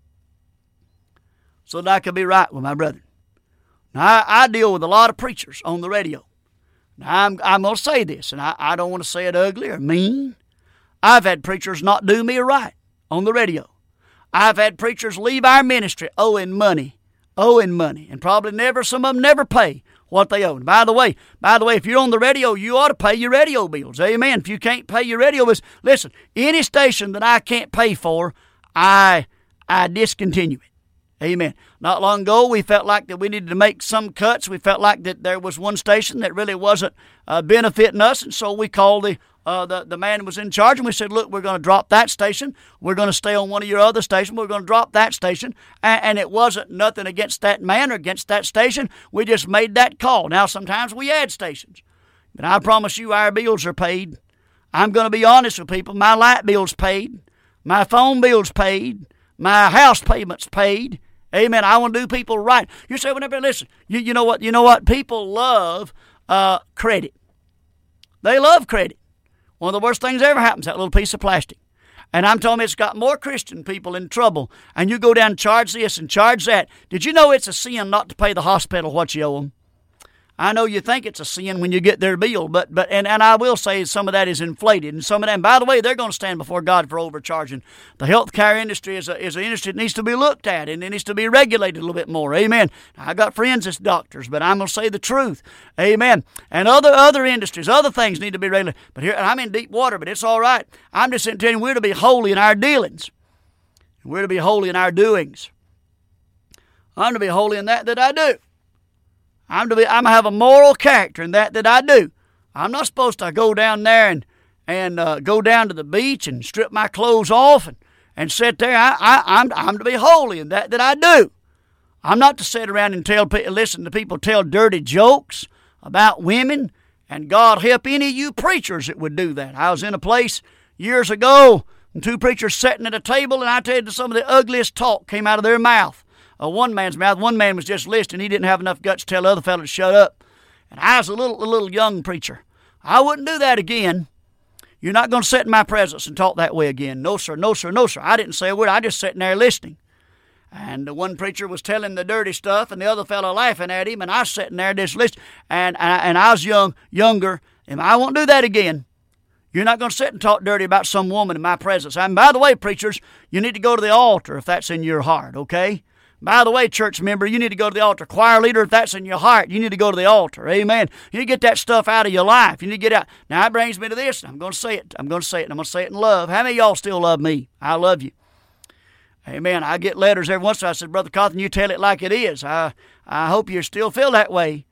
so that I can be right with my brother. Now, I, I deal with a lot of preachers on the radio. Now, I'm, I'm going to say this, and I, I don't want to say it ugly or mean. I've had preachers not do me right on the radio. I've had preachers leave our ministry owing money, owing money, and probably never, some of them never pay what they owe. And by the way, by the way, if you're on the radio, you ought to pay your radio bills. Amen. If you can't pay your radio bills, listen, any station that I can't pay for, I I discontinue it. Amen. Not long ago, we felt like that we needed to make some cuts. We felt like that there was one station that really wasn't uh, benefiting us, and so we called the Uh, the, the man who was in charge, and we said, look, we're going to drop that station. We're going to stay on one of your other stations. We're going to drop that station. And, and it wasn't nothing against that man or against that station. We just made that call. Now, sometimes we add stations. But I promise you our bills are paid. I'm going to be honest with people. My light bill's paid. My phone bill's paid. My house payment's paid. Amen. I want to do people right. You say, well, never listen. You, you know what? You know what? People love uh, credit. They love credit. One of the worst things that ever happens, that little piece of plastic. And I'm telling you, it's got more Christian people in trouble. And you go down and charge this and charge that. Did you know it's a sin not to pay the hospital what you owe them? I know you think it's a sin when you get their bill, but but and, and I will say some of that is inflated. And some of that, and by the way, they're going to stand before God for overcharging. The healthcare industry is a, is an industry that needs to be looked at, and it needs to be regulated a little bit more. Amen. I got friends that's doctors, but I'm going to say the truth. Amen. And other other industries, other things need to be regulated. But here, I'm in deep water, but it's all right. I'm just telling you, we're to be holy in our dealings. We're to be holy in our doings. I'm to be holy in that that I do. I'm to be. I'm to have a moral character in that that I do. I'm not supposed to go down there and and uh, go down to the beach and strip my clothes off and, and sit there. I, I I'm I'm to be holy in that that I do. I'm not to sit around and tell listen to people tell dirty jokes about women. And God help any of you preachers that would do that. I was in a place years ago, and two preachers sitting at a table, and I tell you, some of the ugliest talk came out of their mouth. Uh, one man's mouth. One man was just listening. He didn't have enough guts to tell the other fellow to shut up. And I was a little, a little young preacher. I wouldn't do that again. You're not going to sit in my presence and talk that way again. No, sir, no, sir, no, sir. I didn't say a word. I just sitting there listening. And the one preacher was telling the dirty stuff, and the other fellow laughing at him, and I was sitting there just listening. And, and, and I was young, younger, and I won't do that again. You're not going to sit and talk dirty about some woman in my presence. And by the way, preachers, you need to go to the altar if that's in your heart, okay? By the way, church member, you need to go to the altar. Choir leader, if that's in your heart, you need to go to the altar. Amen. You need to get that stuff out of your life. You need to get out. Now, that brings me to this. I'm going to say it. I'm going to say it. And I'm going to say it in love. How many of y'all still love me? I love you. Amen. I get letters every once in a while. I said, Brother Cawthon, you tell it like it is. I, I hope you still feel that way.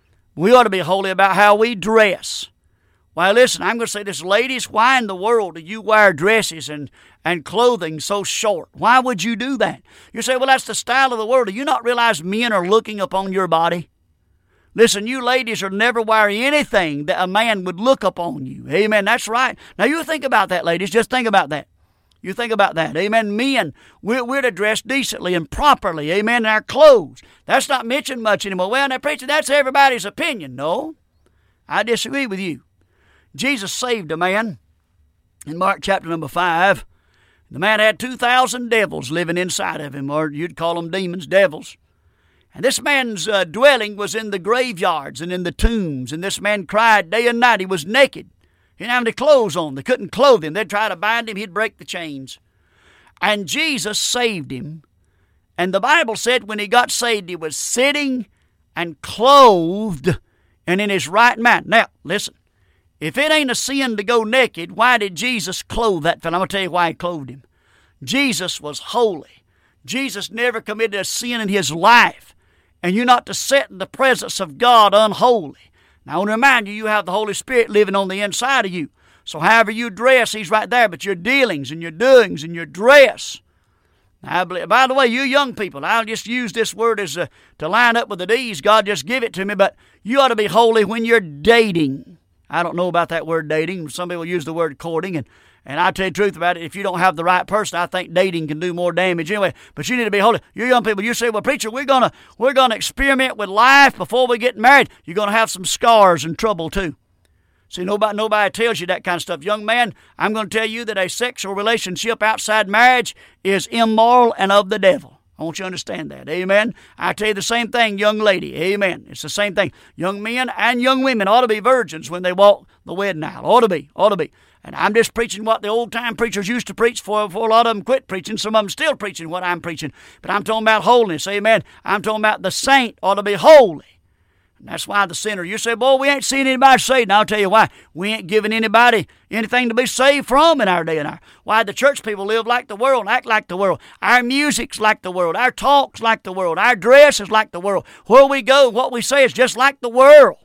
We ought to be holy about how we dress. Why, listen, I'm going to say this. Ladies, why in the world do you wear dresses and, and clothing so short? Why would you do that? You say, well, that's the style of the world. Do you not realize men are looking upon your body? Listen, you ladies are never wear anything that a man would look upon you. Amen. That's right. Now, you think about that, ladies. Just think about that. You think about that. Amen. Men, we're, we're to dress decently and properly. Amen. In our clothes. That's not mentioned much anymore. Well, now, preacher, that's everybody's opinion. No, I disagree with you. Jesus saved a man in Mark chapter number five. The man had two thousand devils living inside of him, or you'd call them demons, devils. And this man's uh, dwelling was in the graveyards and in the tombs. And this man cried day and night. He was naked. He didn't have any clothes on. They couldn't clothe him. They'd try to bind him. He'd break the chains. And Jesus saved him. And the Bible said when he got saved, he was sitting and clothed and in his right mind. Now, listen. If it ain't a sin to go naked, why did Jesus clothe that fellow? I'm going to tell you why he clothed him. Jesus was holy. Jesus never committed a sin in his life. And you're not to sit in the presence of God unholy. Now, I want to remind you, you have the Holy Spirit living on the inside of you. So however you dress, he's right there. But your dealings and your doings and your dress. Now, I believe, by the way, you young people, I'll just use this word as a, to line up with the D's. God just give it to me. But you ought to be holy when you're dating. I don't know about that word dating. Some people use the word courting. And, and I tell you the truth about it, if you don't have the right person, I think dating can do more damage anyway. But you need to be holy. You young people, you say, well, preacher, we're going to we're gonna experiment with life before we get married. You're going to have some scars and trouble too. See, nobody, nobody tells you that kind of stuff. Young man, I'm going to tell you that a sexual relationship outside marriage is immoral and of the devil. I want you to understand that. Amen. I tell you the same thing, young lady. Amen. It's the same thing. Young men and young women ought to be virgins when they walk the wedding aisle. Ought to be. Ought to be. And I'm just preaching what the old-time preachers used to preach for, before a lot of them quit preaching. Some of them still preaching what I'm preaching. But I'm talking about holiness. Amen. I'm talking about the saint ought to be holy. And that's why the sinner, you say, boy, we ain't seen anybody saved. And I'll tell you why. We ain't giving anybody anything to be saved from in our day and hour. Why the church people live like the world and act like the world. Our music's like the world. Our talk's like the world. Our dress is like the world. Where we go, what we say is just like the world.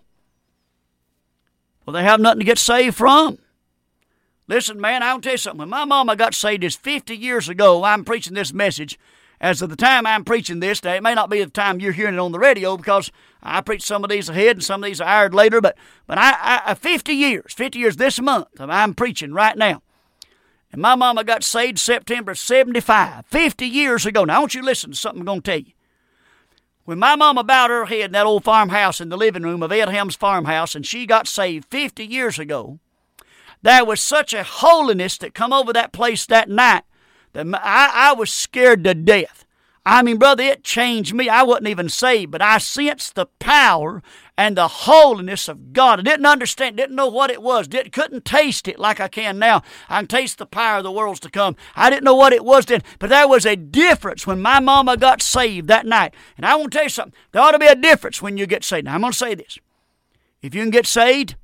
Well, they have nothing to get saved from. Listen, man, I'll tell you something. When my mama got saved this fifty years ago, I'm preaching this message. As of the time I'm preaching this, now it may not be the time you're hearing it on the radio because I preach some of these ahead and some of these are aired later, but but I, I fifty years, fifty years this month, I'm preaching right now. And my mama got saved September seventy-five, fifty years ago. Now I want you to listen to something I'm going to tell you. When my mama bowed her head in that old farmhouse in the living room of Ed Helms farmhouse and she got saved fifty years ago, there was such a holiness that come over that place that night that I, I was scared to death. I mean, brother, it changed me. I wasn't even saved, but I sensed the power and the holiness of God. I didn't understand, didn't know what it was, didn't, couldn't taste it like I can now. I can taste the power of the worlds to come. I didn't know what it was then, but there was a difference when my mama got saved that night. And I want to tell you something. There ought to be a difference when you get saved. Now, I'm going to say this. If you can get saved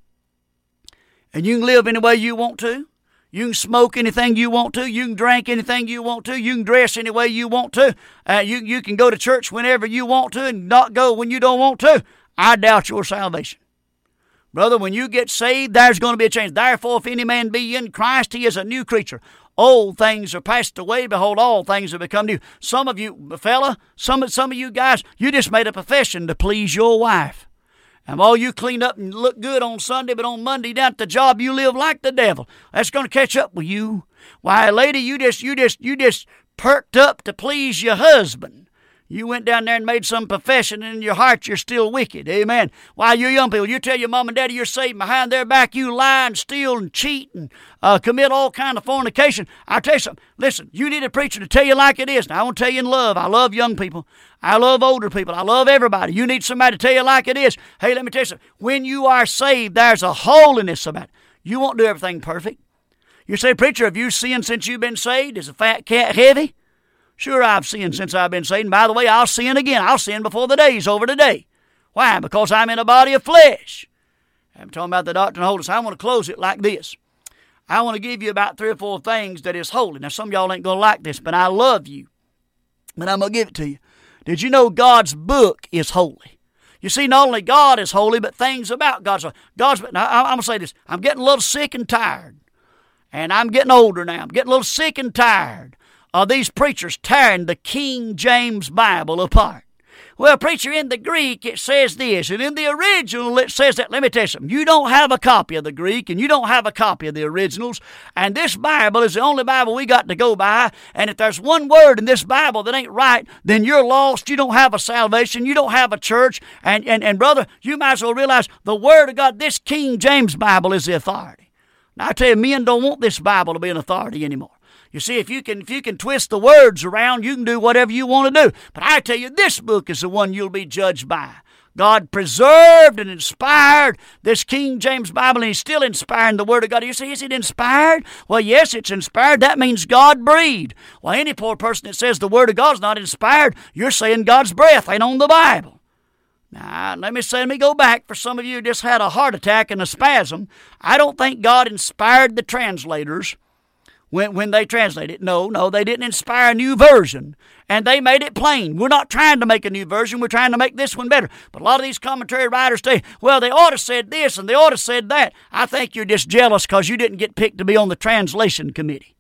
and you can live any way you want to, you can smoke anything you want to. You can drink anything you want to. You can dress any way you want to. Uh, you, you can go to church whenever you want to and not go when you don't want to. I doubt your salvation. Brother, when you get saved, there's going to be a change. Therefore, if any man be in Christ, he is a new creature. Old things are passed away. Behold, all things have become new. Some of you, fella, some, some of you guys, you just made a profession to please your wife. And all you clean up and look good on Sunday, but on Monday down at the job, you live like the devil. That's going to catch up with you. Why, lady, you just, you just, you just perked up to please your husband. You went down there and made some profession, and in your heart you're still wicked. Amen. Why, you young people, you tell your mom and daddy you're saved, behind their back you lie and steal and cheat and uh, commit all kind of fornication. I'll tell you something. Listen, you need a preacher to tell you like it is. Now, I want to tell you in love. I love young people. I love older people. I love everybody. You need somebody to tell you like it is. Hey, let me tell you something. When you are saved, there's a holiness about it. You won't do everything perfect. You say, preacher, have you sinned since you've been saved? Is a fat cat heavy? Sure, I've sinned since I've been saved. And by the way, I'll sin again. I'll sin before the day's over today. Why? Because I'm in a body of flesh. I'm talking about the doctrine of holiness. I want to close it like this. I want to give you about three or four things that is holy. Now, some of y'all ain't going to like this, but I love you. But I'm going to give it to you. Did you know God's book is holy? You see, not only God is holy, but things about God's holy. God's, now, I'm going to say this. I'm getting a little sick and tired. And I'm getting older now. I'm getting a little sick and tired of these preachers tearing the King James Bible apart. Well, preacher, in the Greek it says this, and in the original it says that. Let me tell you something. You don't have a copy of the Greek, and you don't have a copy of the originals, and this Bible is the only Bible we got to go by, and if there's one word in this Bible that ain't right, then you're lost. You don't have a salvation. You don't have a church, and, and, and brother, you might as well realize the Word of God, this King James Bible is the authority. Now, I tell you, men don't want this Bible to be an authority anymore. You see, if you can if you can twist the words around, you can do whatever you want to do. But I tell you, this book is the one you'll be judged by. God preserved and inspired this King James Bible, and He's still inspiring the Word of God. You say, is it inspired? Well, yes, it's inspired. That means God breathed. Well, any poor person that says the Word of God's not inspired, you're saying God's breath ain't on the Bible. Now, let me say, let me go back. For some of you who just had a heart attack and a spasm, I don't think God inspired the translators When, when they translate it. No, no, they didn't inspire a new version. And they made it plain. We're not trying to make a new version. We're trying to make this one better. But a lot of these commentary writers say, well, they ought to said this and they ought to said that. I think you're just jealous because you didn't get picked to be on the translation committee.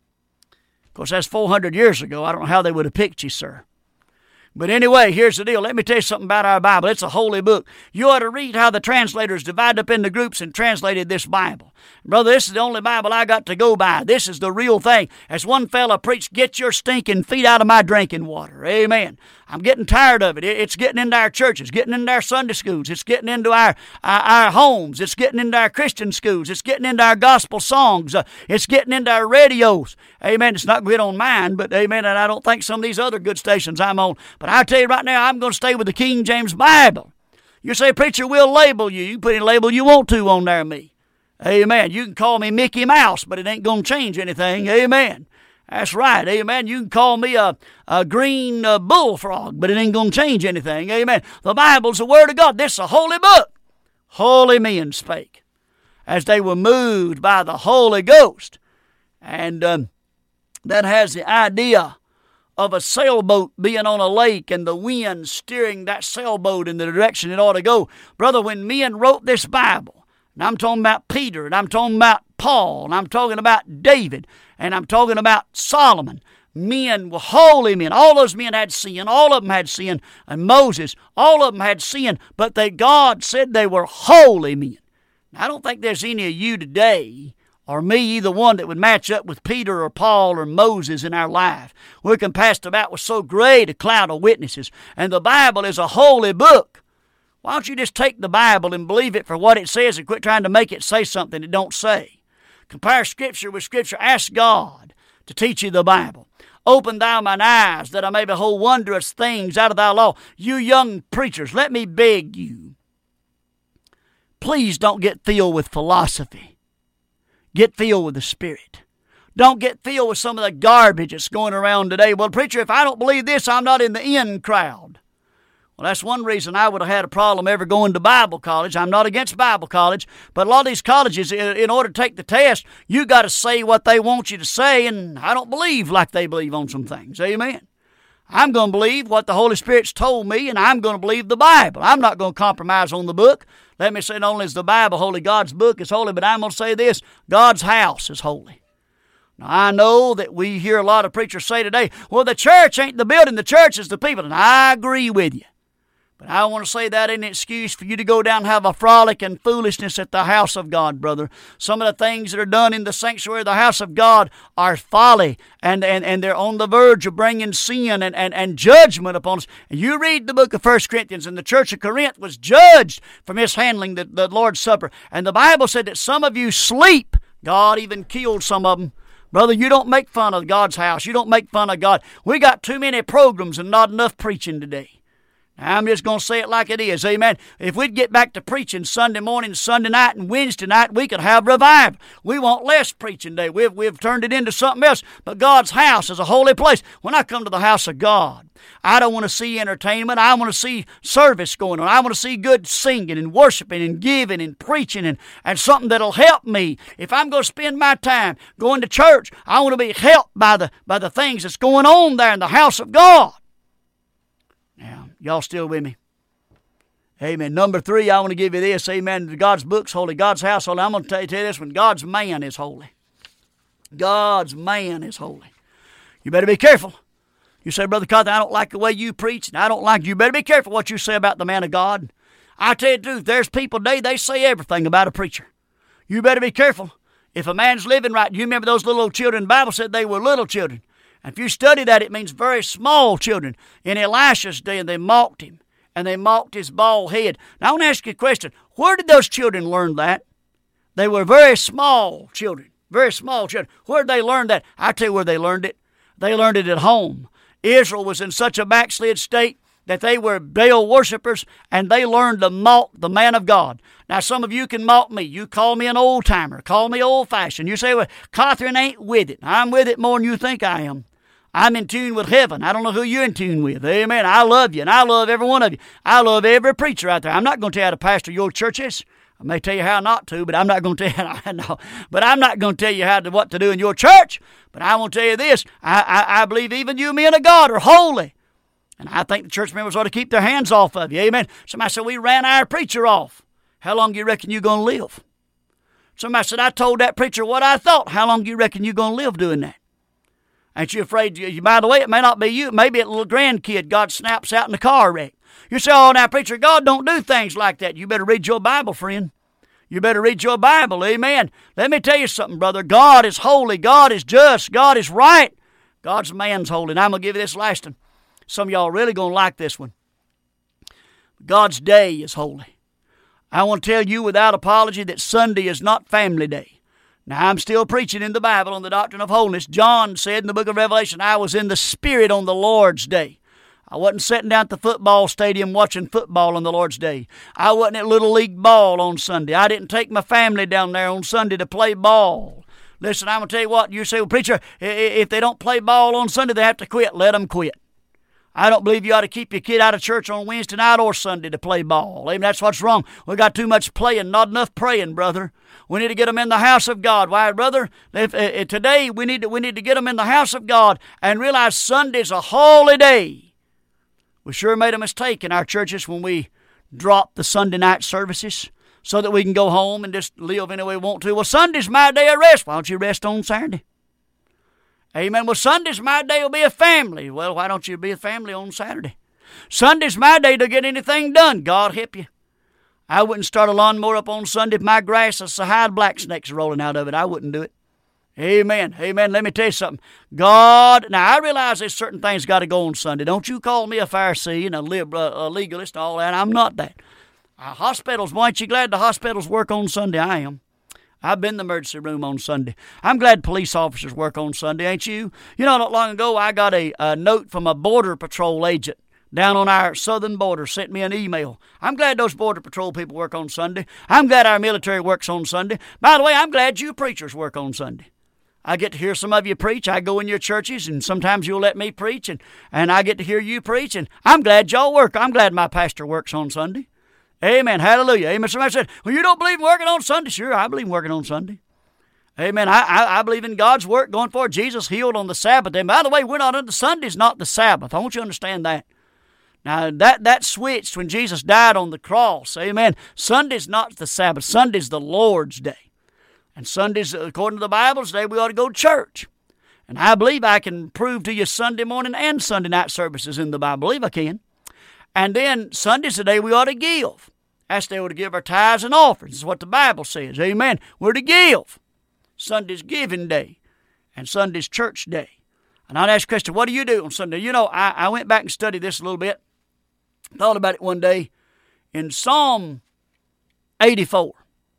Of course, that's four hundred years ago. I don't know how they would have picked you, sir. But anyway, here's the deal. Let me tell you something about our Bible. It's a holy book. You ought to read how the translators divided up into groups and translated this Bible. Brother, this is the only Bible I got to go by. This is the real thing. As one fella preached, get your stinking feet out of my drinking water. Amen. I'm getting tired of it. It's getting into our churches, getting into our Sunday schools. It's getting into our, our, our homes. It's getting into our Christian schools. It's getting into our gospel songs. Uh, it's getting into our radios. Amen. It's not good on mine, but amen. And I don't think some of these other good stations I'm on. But I tell you right now, I'm going to stay with the King James Bible. You say, preacher, we'll label you. You put any label you want to on there, me. Amen. You can call me Mickey Mouse, but it ain't going to change anything. Amen. That's right, amen. You can call me a, a green uh, bullfrog, but it ain't going to change anything, amen. The Bible's the Word of God. This is a holy book. Holy men spake as they were moved by the Holy Ghost. And um, that has the idea of a sailboat being on a lake and the wind steering that sailboat in the direction it ought to go. Brother, when men wrote this Bible, and I'm talking about Peter, and I'm talking about Paul, and I'm talking about David, and I'm talking about Solomon, men were holy men. All those men had sin. All of them had sin. And Moses, all of them had sin. But they, God said they were holy men. Now, I don't think there's any of you today, or me, either one, that would match up with Peter or Paul or Moses in our life. We're compassed about with so great a cloud of witnesses. And the Bible is a holy book. Why don't you just take the Bible and believe it for what it says and quit trying to make it say something it don't say? Compare Scripture with Scripture. Ask God to teach you the Bible. Open thou mine eyes, that I may behold wondrous things out of thy law. You young preachers, let me beg you, please don't get filled with philosophy. Get filled with the Spirit. Don't get filled with some of the garbage that's going around today. Well, preacher, if I don't believe this, I'm not in the in crowd. Well, that's one reason I would have had a problem ever going to Bible college. I'm not against Bible college, but a lot of these colleges, in order to take the test, you got to say what they want you to say, and I don't believe like they believe on some things. Amen. I'm going to believe what the Holy Spirit's told me, and I'm going to believe the Bible. I'm not going to compromise on the book. Let me say, not only is the Bible holy, God's book is holy, but I'm going to say this, God's house is holy. Now, I know that we hear a lot of preachers say today, well, the church ain't the building, the church is the people, and I agree with you. But I want to say that ain't an excuse for you to go down and have a frolic and foolishness at the house of God, brother. Some of the things that are done in the sanctuary of the house of God are folly, and, and, and they're on the verge of bringing sin and, and, and judgment upon us. And you read the book of First Corinthians, and the church of Corinth was judged for mishandling the, the Lord's Supper. And the Bible said that some of you sleep. God even killed some of them. Brother, you don't make fun of God's house. You don't make fun of God. We got too many programs and not enough preaching today. I'm just going to say it like it is, amen. If we'd get back to preaching Sunday morning, Sunday night, and Wednesday night, we could have revival. We want less preaching day. We've, we've turned it into something else. But God's house is a holy place. When I come to the house of God, I don't want to see entertainment. I want to see service going on. I want to see good singing and worshiping and giving and preaching and, and something that'll help me. If I'm going to spend my time going to church, I want to be helped by the, by the things that's going on there in the house of God. Now, y'all still with me? Amen. Number three, I want to give you this. Amen. God's book's holy. God's house holy. I'm going to tell you, tell you this one. God's man is holy. God's man is holy. You better be careful. You say, Brother Carter, I don't like the way you preach, and I don't like you. You better be careful what you say about the man of God. I tell you the truth, there's people today, they say everything about a preacher. You better be careful. If a man's living right, you remember those little old children, the Bible said they were little children. And if you study that, it means very small children. In Elisha's day, they mocked him, and they mocked his bald head. Now, I want to ask you a question. Where did those children learn that? They were very small children, very small children. Where did they learn that? I tell you where they learned it. They learned it at home. Israel was in such a backslid state that they were Baal worshipers, and they learned to mock the man of God. Now, some of you can mock me. You call me an old-timer, call me old-fashioned. You say, well, Catherine ain't with it. I'm with it more than you think I am. I'm in tune with heaven. I don't know who you're in tune with. Amen. I love you, and I love every one of you. I love every preacher out there. I'm not going to tell you how to pastor your churches. I may tell you how not to, but I'm not going to tell you. No, but I'm not going to tell you how to what to do in your church. But I want to tell you this: I, I, I believe even you men of God are holy, and I think the church members ought to keep their hands off of you. Amen. Somebody said we ran our preacher off. How long do you reckon you're going to live? Somebody said I told that preacher what I thought. How long do you reckon you're going to live doing that? Ain't you afraid? You, by the way, it may not be you. Maybe a little grandkid God snaps out in a car wreck. You say, oh, now, preacher, God don't do things like that. You better read your Bible, friend. You better read your Bible, amen. Let me tell you something, brother. God is holy. God is just. God is right. God's man's holy. And I'm going to give you this last one. Some of y'all are really going to like this one. God's day is holy. I want to tell you without apology that Sunday is not family day. Now, I'm still preaching in the Bible on the doctrine of holiness. John said in the book of Revelation, I was in the Spirit on the Lord's day. I wasn't sitting down at the football stadium watching football on the Lord's day. I wasn't at Little League ball on Sunday. I didn't take my family down there on Sunday to play ball. Listen, I'm going to tell you what. You say, well, preacher, if they don't play ball on Sunday, they have to quit. Let them quit. I don't believe you ought to keep your kid out of church on Wednesday night or Sunday to play ball. Amen. That's what's wrong. We got too much playing, not enough praying, brother. We need to get them in the house of God. Why, brother? If, uh, today we need to we need to get them in the house of God and realize Sunday's a holy day. We sure made a mistake in our churches when we dropped the Sunday night services so that we can go home and just live any way we want to. Well, Sunday's my day of rest. Why don't you rest on Saturday? Amen. Well, Sunday's my day to be a family. Well, why don't you be a family on Saturday? Sunday's my day to get anything done. God help you. I wouldn't start a lawnmower up on Sunday if my grass is so high black snakes rolling out of it. I wouldn't do it. Amen. Amen. Let me tell you something. God, now I realize there's certain things got to go on Sunday. Don't you call me a Pharisee and a, liberal, a legalist and all that. I'm not that. Uh, hospitals, boy, ain't you glad the hospitals work on Sunday? I am. I've been in the emergency room on Sunday. I'm glad police officers work on Sunday, ain't you? You know, not long ago, I got a, a note from a Border Patrol agent down on our southern border, sent me an email. I'm glad those Border Patrol people work on Sunday. I'm glad our military works on Sunday. By the way, I'm glad you preachers work on Sunday. I get to hear some of you preach. I go in your churches, and sometimes you'll let me preach, and, and I get to hear you preach, and I'm glad y'all work. I'm glad my pastor works on Sunday. Amen. Hallelujah. Amen. Somebody said, well, you don't believe in working on Sunday? Sure, I believe in working on Sunday. Amen. I, I, I believe in God's work going forward. Jesus healed on the Sabbath. And by the way, we're not under Sunday's not the Sabbath. I want you to understand that. Now, that, that switched when Jesus died on the cross. Amen. Sunday's not the Sabbath. Sunday's the Lord's day. And Sunday's, according to the Bible, today we ought to go to church. And I believe I can prove to you Sunday morning and Sunday night services in the Bible. I believe I can. And then Sunday's the day we ought to give. That's the day we're to give our tithes and offerings. This is what the Bible says. Amen. We're to give. Sunday's giving day. And Sunday's church day. And I'd ask Christian, what do you do on Sunday? You know, I, I went back and studied this a little bit. Thought about it one day. In Psalm eighty-four.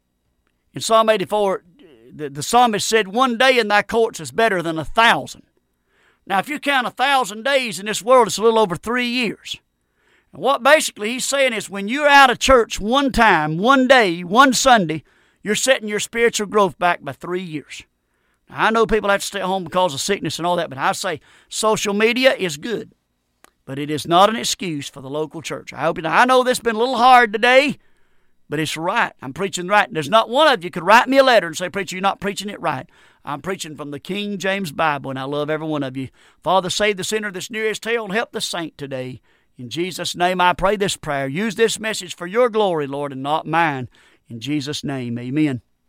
In Psalm eighty-four, the, the psalmist said, one day in thy courts is better than a thousand. Now, if you count a thousand days in this world, it's a little over three years. And what basically he's saying is when you're out of church one time, one day, one Sunday, you're setting your spiritual growth back by three years. Now, I know people have to stay at home because of sickness and all that, but I say social media is good, but it is not an excuse for the local church. I hope you know. I know this has been a little hard today, but it's right. I'm preaching right. There's not one of you could write me a letter and say, preacher, you're not preaching it right. I'm preaching from the King James Bible, and I love every one of you. Father, save the sinner that's near his tail and help the saint today. In Jesus' name, I pray this prayer. Use this message for your glory, Lord, and not mine. In Jesus' name, amen.